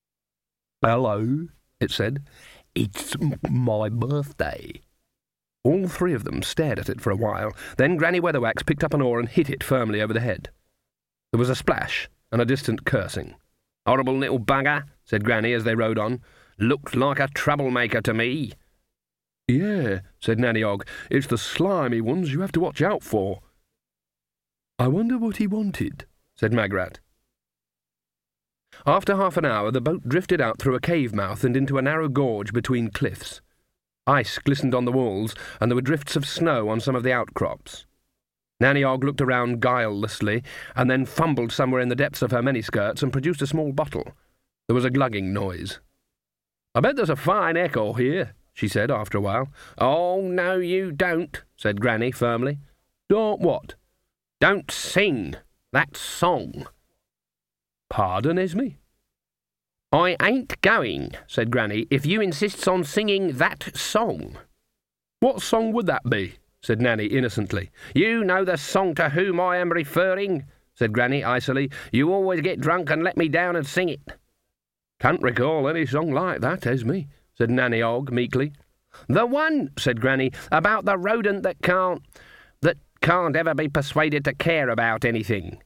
"Hello," it said. "It's my birthday." All three of them stared at it for a while. Then Granny Weatherwax picked up an oar and hit it firmly over the head. There was a splash and a distant cursing. "Horrible little bugger," said Granny as they rowed on. "Looked like a troublemaker to me." "Yeah," said Nanny Ogg. "It's the slimy ones you have to watch out for." "I wonder what he wanted," said Magrat. After half an hour, the boat drifted out through a cave mouth and into a narrow gorge between cliffs. Ice glistened on the walls, and there were drifts of snow on some of the outcrops. Nanny Ogg looked around guilelessly, and then fumbled somewhere in the depths of her miniskirts and produced a small bottle. There was a glugging noise. "I bet there's a fine echo here," she said after a while. "Oh, no, you don't," said Granny firmly. "Don't what?" "Don't sing that song." "Pardon, Esme?" "I ain't going," said Granny, "if you insists on singing that song." "What song would that be?" said Nanny innocently. "You know the song to whom I am referring," said Granny icily. "You always get drunk and let me down and sing it." "Can't recall any song like that, Esme," said Nanny Ogg meekly. "The one," said Granny, "about the rodent that can't ever be persuaded to care about anything."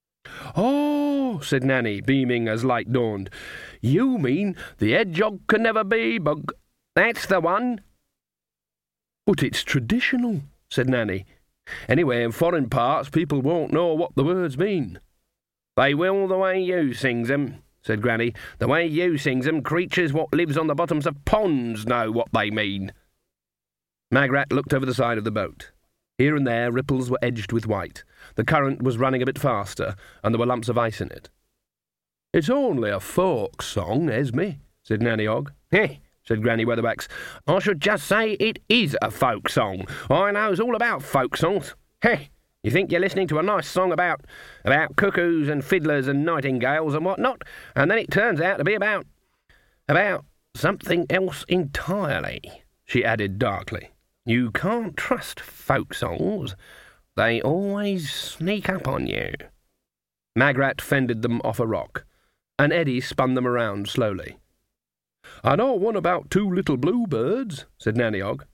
"Oh," said Nanny, beaming as light dawned. "You mean the hedgehog can never be bug—" "That's the one." "But it's traditional," said Nanny. "Anyway, in foreign parts people won't know what the words mean." "They will the way you sings 'em," said Granny. "The way you sings 'em, creatures what lives on the bottoms of ponds know what they mean." Magrat looked over the side of the boat. Here and there ripples were edged with white. The current was running a bit faster, and there were lumps of ice in it. "It's only a folk song, Esme," said Nanny Ogg. "Heh," said Granny Weatherwax. "I should just say it is a folk song. I knows all about folk songs. Heh, you think you're listening to a nice song about cuckoos and fiddlers and nightingales and what not, and then it turns out to be about something else entirely," she added darkly. "You can't trust folk songs. They always sneak up on you." Magrat fended them off a rock. An eddy spun them around slowly. "I know one about 2 little bluebirds," said Nanny Og.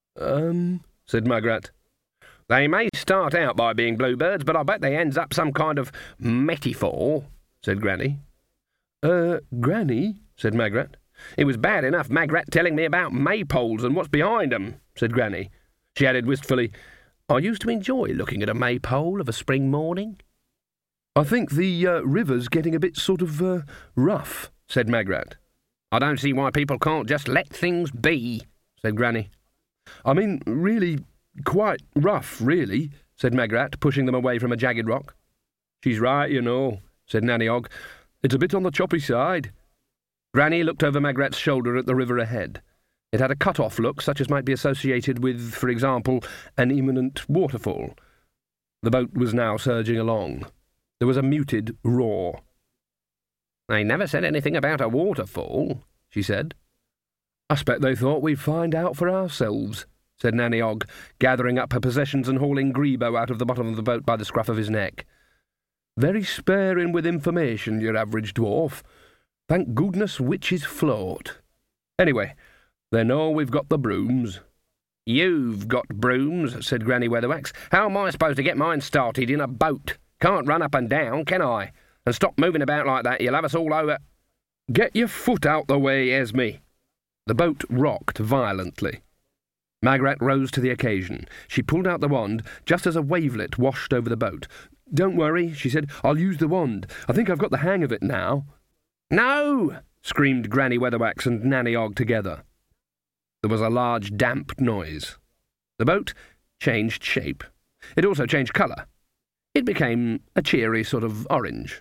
Said Magrat. "They may start out by being bluebirds, but I bet they ends up some kind of metaphor," said Granny. Granny," said Magrat. "It was bad enough Magrat telling me about maypoles and what's behind 'em," said Granny. She added wistfully, "I used to enjoy looking at a maypole of a spring morning." "I think the river's getting a bit sort of rough," said Magrat. "I don't see why people can't just let things be," said Granny. "I mean, really, quite rough, really," said Magrat, pushing them away from a jagged rock. "She's right, you know," said Nanny Og. "It's a bit on the choppy side." Granny looked over Magrat's shoulder at the river ahead. It had a cut-off look, such as might be associated with, for example, an imminent waterfall. The boat was now surging along. There was a muted roar. "They never said anything about a waterfall," she said. "I expect they thought we'd find out for ourselves," said Nanny Og, gathering up her possessions and hauling Grebo out of the bottom of the boat by the scruff of his neck. "Very sparing with information, your average dwarf. Thank goodness witches float. Anyway, they know we've got the brooms." "You've got brooms," said Granny Weatherwax. "How am I supposed to get mine started in a boat? Can't run up and down, can I? And stop moving about like that, you'll have us all over." "Get your foot out the way, Esme." The boat rocked violently. Magrat rose to the occasion. She pulled out the wand just as a wavelet washed over the boat. "Don't worry," she said. "I'll use the wand. I think I've got the hang of it now." "No!" screamed Granny Weatherwax and Nanny Og together. There was a large damp noise. The boat changed shape. It also changed colour. It became a cheery sort of orange.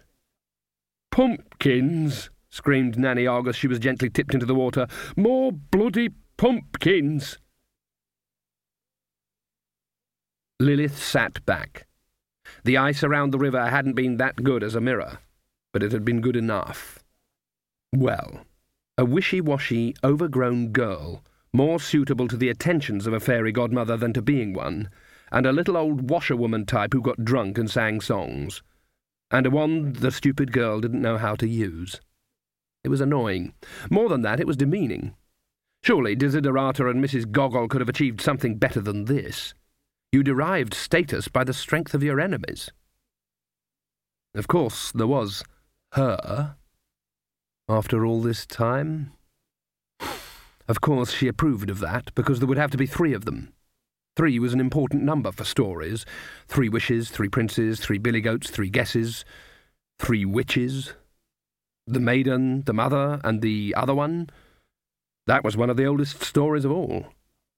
"Pumpkins!" screamed Nanny Og as she was gently tipped into the water. "More bloody pumpkins!" Lilith sat back. The ice around the river hadn't been that good as a mirror, but it had been good enough. Well, a wishy-washy, overgrown girl, more suitable to the attentions of a fairy godmother than to being one, and a little old washerwoman type who got drunk and sang songs, and a wand the stupid girl didn't know how to use. It was annoying. More than that, it was demeaning. Surely Desiderata and Mrs. Goggle could have achieved something better than this. You derived status by the strength of your enemies. Of course, there was her. After all this time? Of course, she approved of that, because there would have to be 3 of them. 3 was an important number for stories. 3 wishes, 3 princes, 3 billy goats, 3 guesses, 3 witches. The maiden, the mother, and the other one. That was one of the oldest stories of all.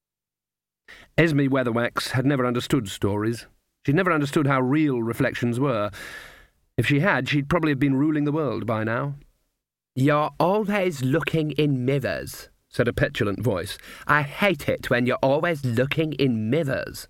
Esme Weatherwax had never understood stories. She'd never understood how real reflections were. If she had, she'd probably have been ruling the world by now. "You're always looking in mirrors," said a petulant voice. "I hate it when you're always looking in mirrors."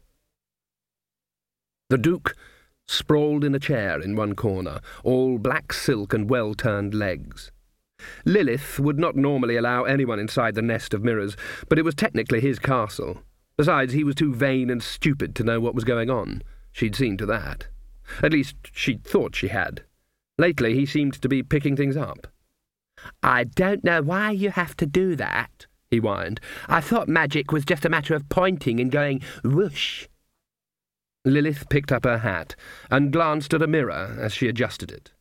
The Duke sprawled in a chair in one corner, all black silk and well-turned legs. Lilith would not normally allow anyone inside the nest of mirrors, but it was technically his castle. Besides, he was too vain and stupid to know what was going on. She'd seen to that. At least, she'd thought she had. Lately, he seemed to be picking things up. "I don't know why you have to do that," he whined. "I thought magic was just a matter of pointing and going whoosh." Lilith picked up her hat and glanced at a mirror as she adjusted it.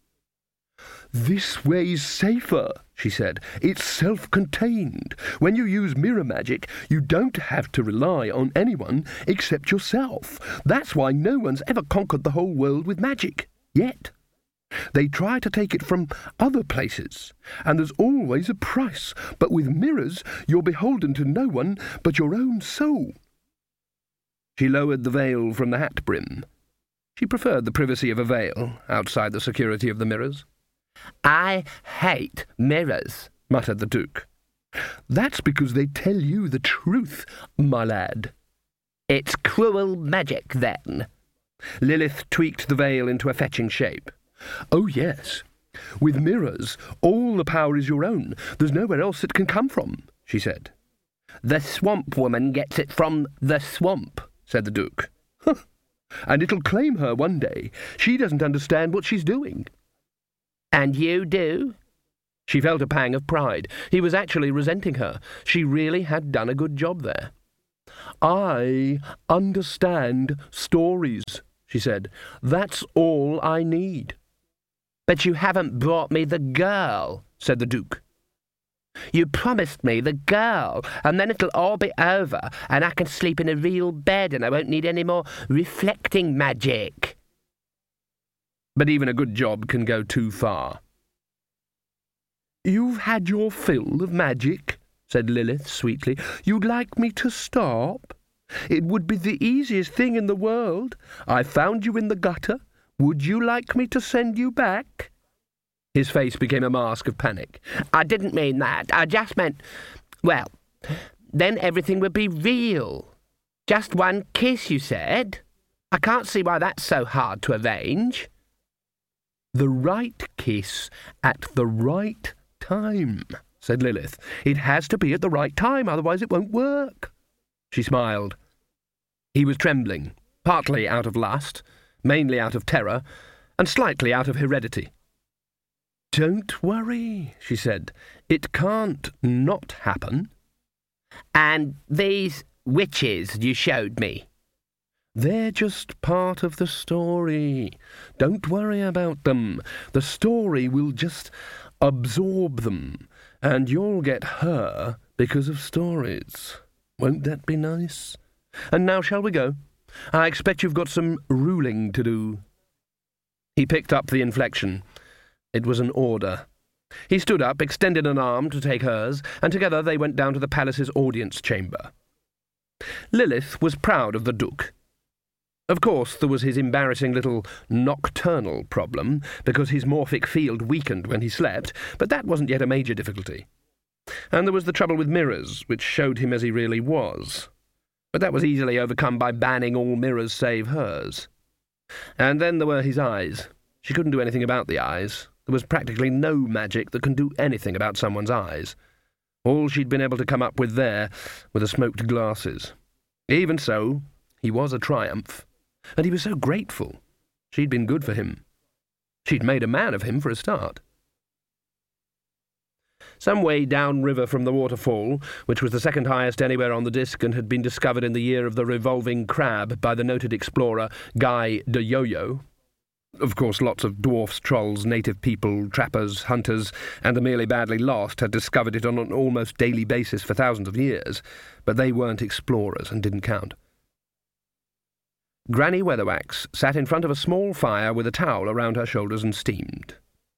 "This way's safer," she said. "It's self-contained. When you use mirror magic, you don't have to rely on anyone except yourself. That's why no one's ever conquered the whole world with magic, yet. They try to take it from other places, and there's always a price. But with mirrors, you're beholden to no one but your own soul." She lowered the veil from the hat brim. She preferred the privacy of a veil outside the security of the mirrors. "I hate mirrors," muttered the Duke. "That's because they tell you the truth, my lad." "It's cruel magic, then." Lilith tweaked the veil into a fetching shape. "Oh, yes. With mirrors, all the power is your own. There's nowhere else it can come from," she said. "The swamp woman gets it from the swamp," said the Duke. "Huh. And it'll claim her one day. She doesn't understand what she's doing." "And you do?" She felt a pang of pride. He was actually resenting her. She really had done a good job there. "I understand stories," she said. "That's all I need." "But you haven't brought me the girl," said the Duke. "You promised me the girl, and then it'll all be over, and I can sleep in a real bed, and I won't need any more reflecting magic." But even a good job can go too far. "You've had your fill of magic," said Lilith sweetly. "You'd like me to stop? It would be the easiest thing in the world. I found you in the gutter. Would you like me to send you back?" His face became a mask of panic. "I didn't mean that. I just meant, well, then everything would be real. Just one kiss, you said. I can't see why that's so hard to arrange." "The right kiss at the right time," said Lilith. "It has to be at the right time, otherwise it won't work." She smiled. He was trembling, partly out of lust, mainly out of terror, and slightly out of heredity. "Don't worry," she said. "It can't not happen." "And these witches you showed me?" "They're just part of the story. Don't worry about them. The story will just absorb them, and you'll get her because of stories. Won't that be nice? And now shall we go? I expect you've got some ruling to do." He picked up the inflection. It was an order. He stood up, extended an arm to take hers, and together they went down to the palace's audience chamber. Lilith was proud of the Duke. Of course, there was his embarrassing little nocturnal problem, because his morphic field weakened when he slept, but that wasn't yet a major difficulty. And there was the trouble with mirrors, which showed him as he really was. But that was easily overcome by banning all mirrors save hers. And then there were his eyes. She couldn't do anything about the eyes. There was practically no magic that can do anything about someone's eyes. All she'd been able to come up with there were the smoked glasses. Even so, he was a triumph. And he was so grateful. She'd been good for him. She'd made a man of him for a start. Some way downriver from the waterfall, which was the second highest anywhere on the disk and had been discovered in the year of the revolving crab by the noted explorer Guy de Yoyo. Of course, lots of dwarfs, trolls, native people, trappers, hunters, and the merely badly lost had discovered it on an almost daily basis for thousands of years, but they weren't explorers and didn't count. Granny Weatherwax sat in front of a small fire with a towel around her shoulders and steamed.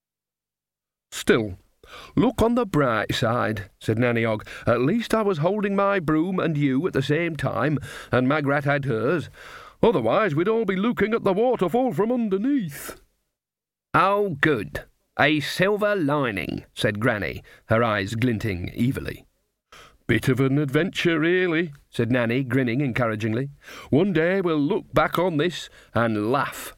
"Still, look on the bright side," said Nanny Ogg. "At least I was holding my broom and you at the same time, and Magrat had hers. Otherwise we'd all be looking at the waterfall from underneath." "Oh, good. A silver lining," said Granny, her eyes glinting evilly. "Bit of an adventure, really," said Nanny, grinning encouragingly. "One day we'll look back on this and laugh."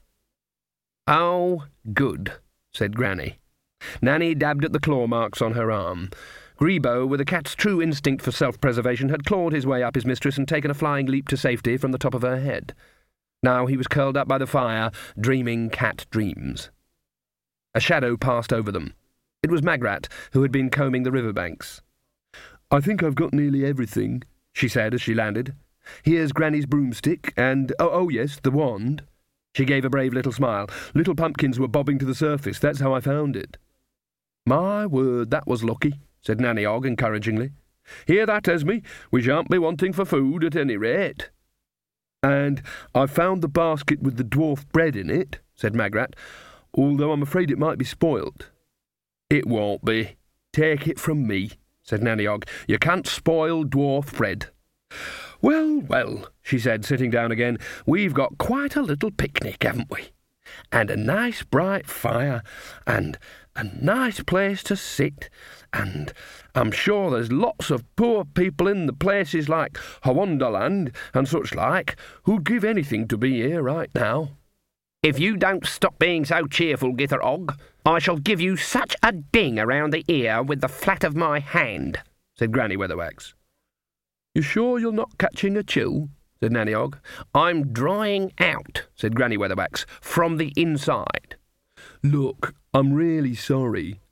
"Oh, good," said Granny. Nanny dabbed at the claw marks on her arm. Grebo, with a cat's true instinct for self-preservation, had clawed his way up his mistress and taken a flying leap to safety from the top of her head. Now he was curled up by the fire, dreaming cat dreams. A shadow passed over them. It was Magrat, who had been combing the riverbanks. "I think I've got nearly everything," she said as she landed. "Here's Granny's broomstick, and, oh yes, the wand." She gave a brave little smile. "Little pumpkins were bobbing to the surface, that's how I found it." "My word, that was lucky," said Nanny Ogg encouragingly. "Hear that, Esme? We shan't be wanting for food at any rate." "And I found the basket with the dwarf bread in it," said Magrat, "although I'm afraid it might be spoilt." "It won't be. Take it from me," said Nanny Ogg. "You can't spoil dwarf bread." "Well, well," she said, sitting down again, "we've got quite a little picnic, haven't we? And a nice bright fire, and a nice place to sit, and I'm sure there's lots of poor people in the places like Hawonderland and such like who'd give anything to be here right now." "If you don't stop being so cheerful, Gither Ogg, I shall give you such a ding around the ear with the flat of my hand," said Granny Weatherwax. "You sure you're not catching a chill?" said Nanny Ogg. "I'm drying out," said Granny Weatherwax, "from the inside." "Look, I'm really sorry,"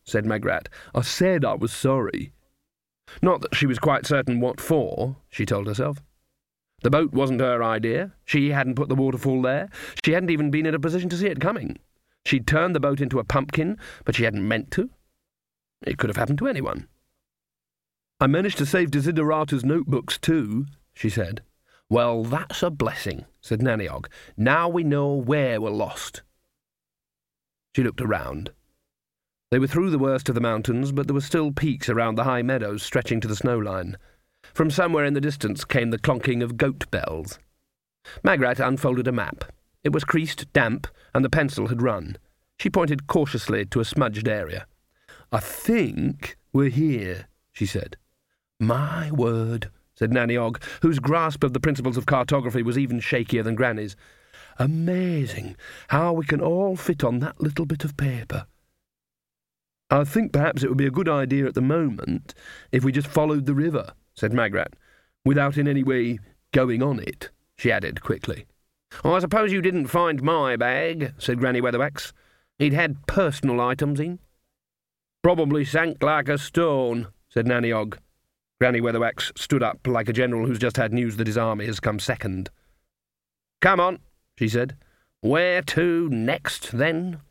said Magrat. "I said I was sorry." Not that she was quite certain what for, she told herself. The boat wasn't her idea. She hadn't put the waterfall there. She hadn't even been in a position to see it coming. She'd turned the boat into a pumpkin, but she hadn't meant to. It could have happened to anyone. "I managed to save Desiderata's notebooks too," she said. "Well, that's a blessing," said Nannyog. "Now we know where we're lost." She looked around. They were through the worst of the mountains, but there were still peaks around the high meadows stretching to the snow line. From somewhere in the distance came the clonking of goat bells. Magrat unfolded a map. It was creased, damp, and the pencil had run. She pointed cautiously to a smudged area. "I think we're here," she said. "My word," said Nannyog, whose grasp of the principles of cartography was even shakier than Granny's. "Amazing how we can all fit on that little bit of paper." "I think perhaps it would be a good idea at the moment if we just followed the river," said Magrat, "without in any way going on it," she added quickly. "I suppose you didn't find my bag," said Granny Weatherwax. "It had personal items in." "Probably sank like a stone," said Nannyog. Granny Weatherwax stood up like a general who's just had news that his army has come second. "Come on," she said. "Where to next, then?"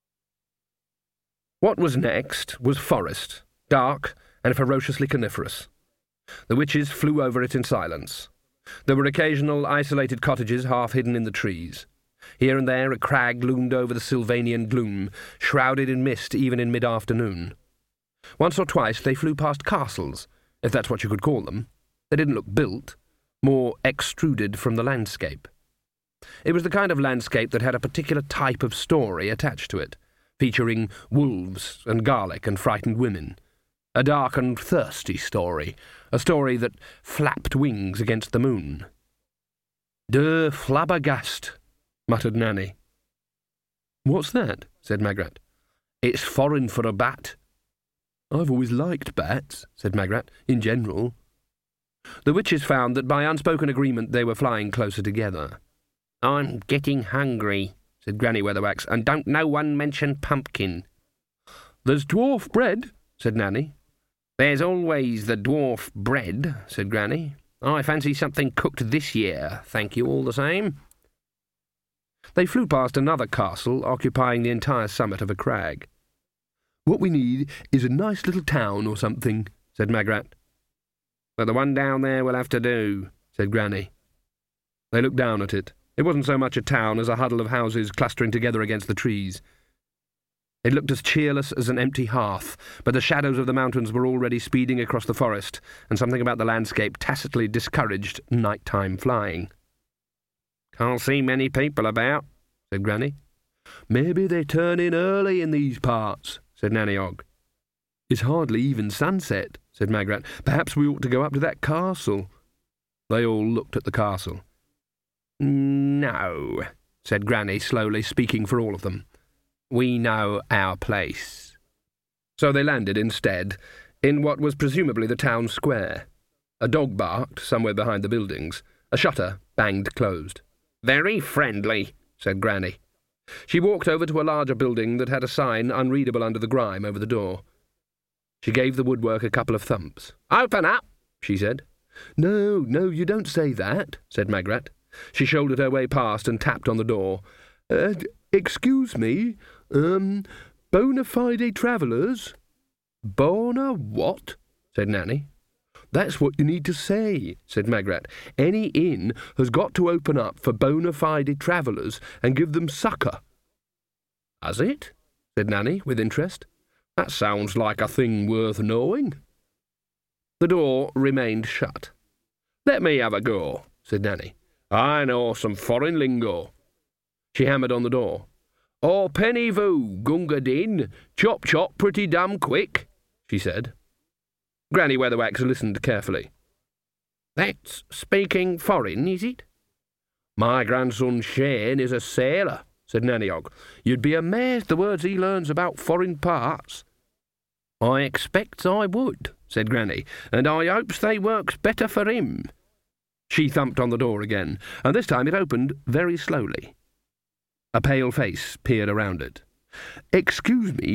What was next was forest, dark and ferociously coniferous. The witches flew over it in silence. There were occasional isolated cottages half hidden in the trees. Here and there a crag loomed over the Sylvanian gloom, shrouded in mist even in mid-afternoon. Once or twice they flew past castles, if that's what you could call them. They didn't look built, more extruded from the landscape. It was the kind of landscape that had a particular type of story attached to it, featuring wolves and garlic and frightened women. A dark and thirsty story, a story that flapped wings against the moon. "De flabbergast," muttered Nanny. "What's that?" said Magrat. "It's foreign for a bat." "I've always liked bats," said Magrat, "in general." The witches found that by unspoken agreement they were flying closer together. "I'm getting hungry," said Granny Weatherwax, "and don't no one mention pumpkin." "There's dwarf bread," said Nanny. "There's always the dwarf bread," said Granny. "I fancy something cooked this year, thank you all the same." They flew past another castle occupying the entire summit of a crag. "What we need is a nice little town or something," said Magrat. "But the one down there will have to do," said Granny. They looked down at it. It wasn't so much a town as a huddle of houses clustering together against the trees. It looked as cheerless as an empty hearth, but the shadows of the mountains were already speeding across the forest, and something about the landscape tacitly discouraged night-time flying. "Can't see many people about," said Granny. "Maybe they turn in early in these parts," said Nannyog. "It's hardly even sunset," said Magrat. "Perhaps we ought to go up to that castle." They all looked at the castle. "No," said Granny slowly, speaking for all of them. "We know our place." So they landed instead in what was presumably the town square. A dog barked somewhere behind the buildings. A shutter banged closed. "Very friendly," said Granny. She walked over to a larger building that had a sign unreadable under the grime over the door. She gave the woodwork a couple of thumps. "Open up," she said. No, you don't say that," said Magrat. She shouldered her way past and tapped on the door. Excuse me, bona fide travellers?" "Bona what?" said Nanny. "That's what you need to say," said Magrat. "Any inn has got to open up for bona fide travellers and give them succour." "Has it?" said Nanny, with interest. "That sounds like a thing worth knowing." The door remained shut. "Let me have a go," said Nanny. "I know some foreign lingo." She hammered on the door. "Oh, penny voo, Gunga Din, chop chop pretty damn quick," she said. Granny Weatherwax listened carefully. "That's speaking foreign, is it?" "My grandson Shane is a sailor," said Nannyog. "You'd be amazed the words he learns about foreign parts." "I expects I would," said Granny, "and I hopes they works better for him." She thumped on the door again, and this time it opened very slowly. A pale face peered around it. "Excuse me,"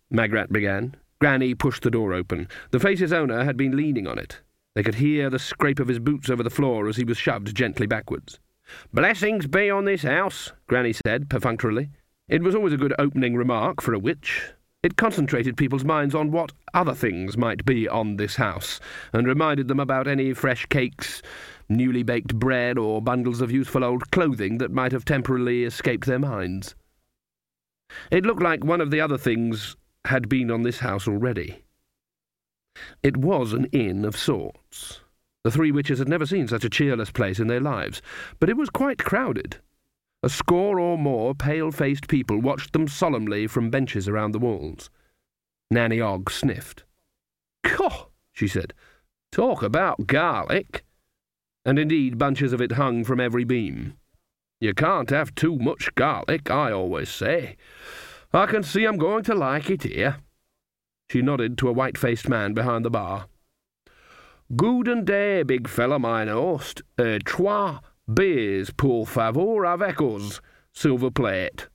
Magrat began. Granny pushed the door open. The face's owner had been leaning on it. They could hear the scrape of his boots over the floor as he was shoved gently backwards. "Blessings be on this house," Granny said perfunctorily. It was always a good opening remark for a witch. It concentrated people's minds on what other things might be on this house, and reminded them about any fresh cakes, newly baked bread, or bundles of useful old clothing that might have temporarily escaped their minds. It looked like one of the other things had been on this house already. It was an inn of sorts. The three witches had never seen such a cheerless place in their lives, but it was quite crowded. A score or more pale-faced people watched them solemnly from benches around the walls. Nanny Ogg sniffed. "Caw," she said, "talk about garlic." And indeed bunches of it hung from every beam. "You can't have too much garlic, I always say. I can see I'm going to like it here." She nodded to a white-faced man behind the bar. "Guten day, big fella, mine host. Trois beers, pour favor, avec us. Silver plate."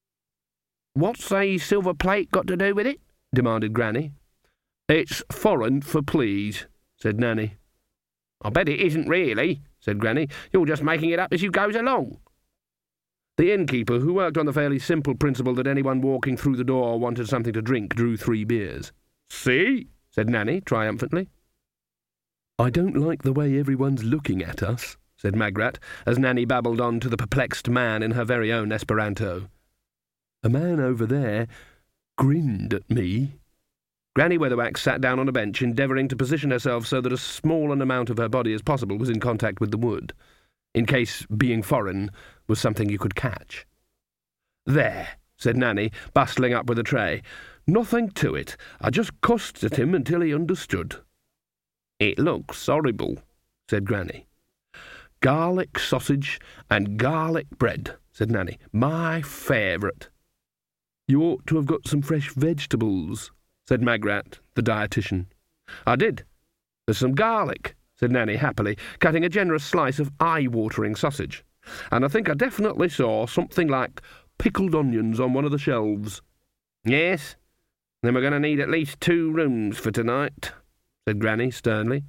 "What's a silver plate got to do with it?" demanded Granny. "It's foreign for please," said Nanny. "I bet it isn't really," said Granny. "You're just making it up as you goes along." The innkeeper, who worked on the fairly simple principle that anyone walking through the door wanted something to drink, drew 3 beers. "See?" said Nanny triumphantly. "I don't like the way everyone's looking at us," said Magrat, as Nanny babbled on to the perplexed man in her very own Esperanto. "A man over there grinned at me." Granny Weatherwax sat down on a bench, endeavouring to position herself so that as small an amount of her body as possible was in contact with the wood, in case being foreign was something you could catch. "There," said Nanny, bustling up with a tray. "Nothing to it. I just cussed at him until he understood." "It looks horrible," said Granny. "Garlic sausage and garlic bread," said Nanny. "My favourite." "You ought to have got some fresh vegetables," said Magrat, the dietitian. "I did. There's some garlic," said Nanny happily, cutting a generous slice of eye-watering sausage. "And I think I definitely saw something like pickled onions on one of the shelves." "Yes? Then we're going to need at least 2 rooms for tonight," said Granny sternly.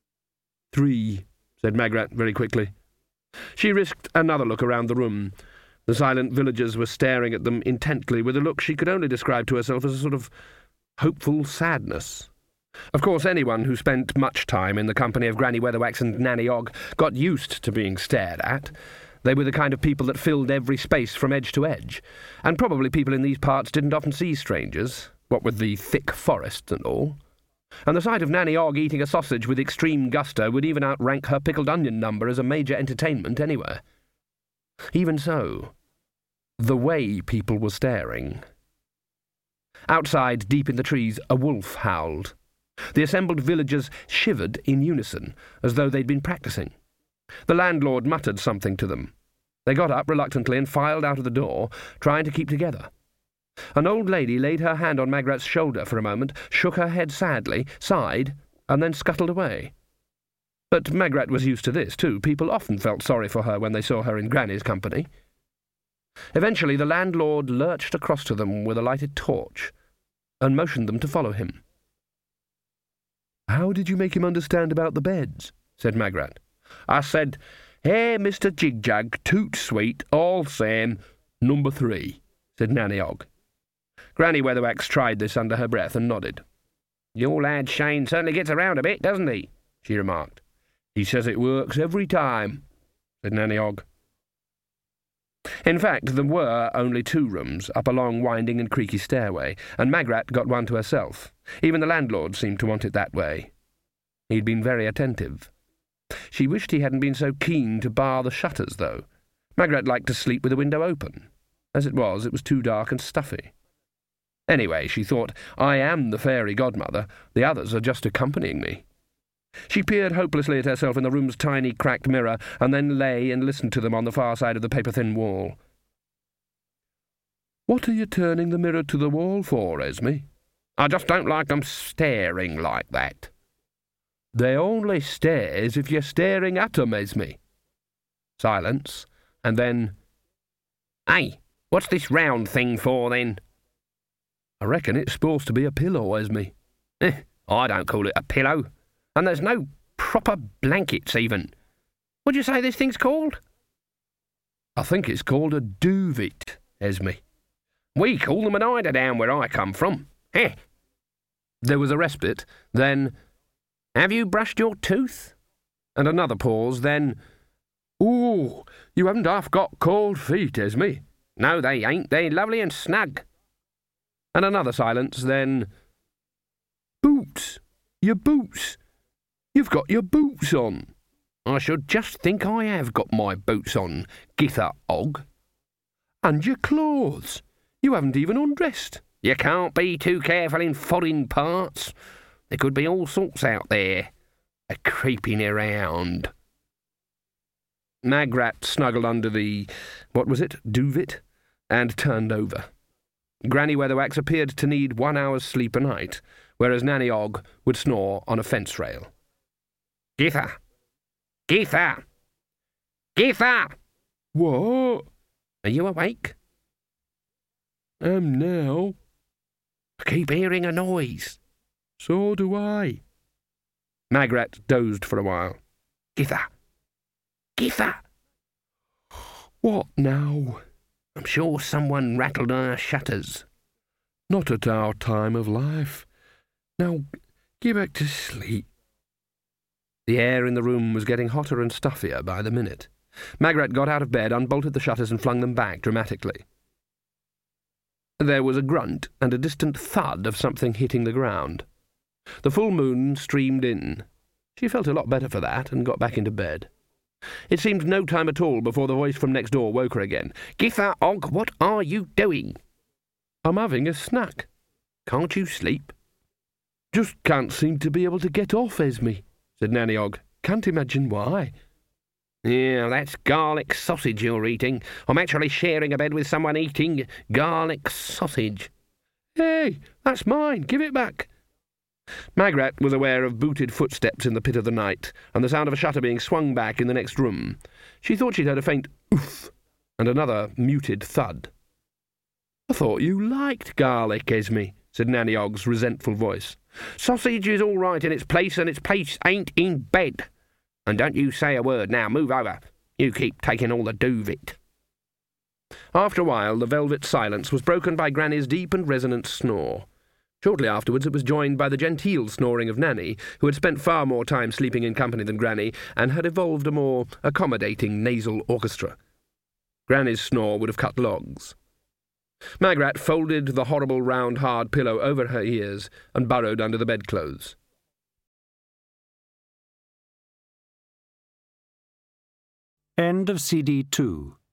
3, said Magrat very quickly. She risked another look around the room. The silent villagers were staring at them intently with a look she could only describe to herself as a sort of hopeful sadness. Of course, anyone who spent much time in the company of Granny Weatherwax and Nanny Ogg got used to being stared at. They were the kind of people that filled every space from edge to edge, and probably people in these parts didn't often see strangers, what with the thick forests and all. And the sight of Nanny Ogg eating a sausage with extreme gusto would even outrank her pickled onion number as a major entertainment anywhere. Even so, the way people were staring. Outside, deep in the trees, a wolf howled. The assembled villagers shivered in unison, as though they'd been practising. The landlord muttered something to them. They got up reluctantly and filed out of the door, trying to keep together. An old lady laid her hand on Magrat's shoulder for a moment, shook her head sadly, sighed, and then scuttled away. But Magrat was used to this, too. People often felt sorry for her when they saw her in Granny's company. Eventually the landlord lurched across to them with a lighted torch, and motioned them to follow him. "How did you make him understand about the beds?" said Magrat. "I said, 'Hey, Mr. Jigjag, toot sweet, all same, number 3, said Nanny Ogg. Granny Weatherwax tried this under her breath and nodded. "Your lad Shane certainly gets around a bit, doesn't he?" she remarked. "He says it works every time," said Nanny Ogg. In fact, there were only 2 rooms, up a long, winding and creaky stairway, and Magrat got one to herself. Even the landlord seemed to want it that way. He'd been very attentive. She wished he hadn't been so keen to bar the shutters, though. Magrat liked to sleep with the window open. As it was too dark and stuffy. Anyway, she thought, I am the fairy godmother. The others are just accompanying me. She peered hopelessly at herself in the room's tiny, cracked mirror, and then lay and listened to them on the far side of the paper-thin wall. "What are you turning the mirror to the wall for, Esme?" "I just don't like them staring like that." "They only stares if you're staring at 'em, Esme." Silence, and then, "Hey, what's this round thing for, then?" I reckon it's supposed to be a pillow, Esme. I don't call it a pillow. And there's no proper blankets, even. What'd you say this thing's called? I think it's called a duvet, Esme. We call them an eider-down where I come from. Heh. There was a respite, then, have you brushed your tooth? And another pause, then, ooh, you haven't half got cold feet, Esme. No, they ain't. They're lovely and snug. And another silence, then, boots. Your boots. You've got your boots on. I should just think I have got my boots on, Githa Og. And your clothes. You haven't even undressed. You can't be too careful in foreign parts. There could be all sorts out there, a-creeping around. Magrat snuggled under the, duvet, and turned over. Granny Weatherwax appeared to need 1 hour's sleep a night, whereas Nanny Og would snore on a fence rail. Githa! Githa! Githa! What? Are you awake? Now. I keep hearing a noise. So do I. Magrat dozed for a while. Githa! Githa! What now? I'm sure someone rattled our shutters. Not at our time of life. Now, get back to sleep. The air in the room was getting hotter and stuffier by the minute. Magrat got out of bed, unbolted the shutters and flung them back dramatically. There was a grunt and a distant thud of something hitting the ground. The full moon streamed in. She felt a lot better for that and got back into bed. It seemed no time at all before the voice from next door woke her again. Githa Og, what are you doing? I'm having a snack. Can't you sleep? Just can't seem to be able to get off, Esme, said Nanny Og. Can't imagine why. Yeah, that's garlic sausage you're eating. I'm actually sharing a bed with someone eating garlic sausage. Hey, that's mine. Give it back. Magrat was aware of booted footsteps in the pit of the night, and the sound of a shutter being swung back in the next room. She thought she'd heard a faint oof, and another muted thud. I thought you liked garlic, Esme, said Nanny Og's resentful voice. Sausage is all right in its place, and its place ain't in bed. And don't you say a word now. Move over. You keep taking all the duvet. After a while, the velvet silence was broken by Granny's deep and resonant snore. Shortly afterwards, it was joined by the genteel snoring of Nanny, who had spent far more time sleeping in company than Granny, and had evolved a more accommodating nasal orchestra. Granny's snore would have cut logs. Magrat folded the horrible round hard pillow over her ears and burrowed under the bedclothes. End of CD 2.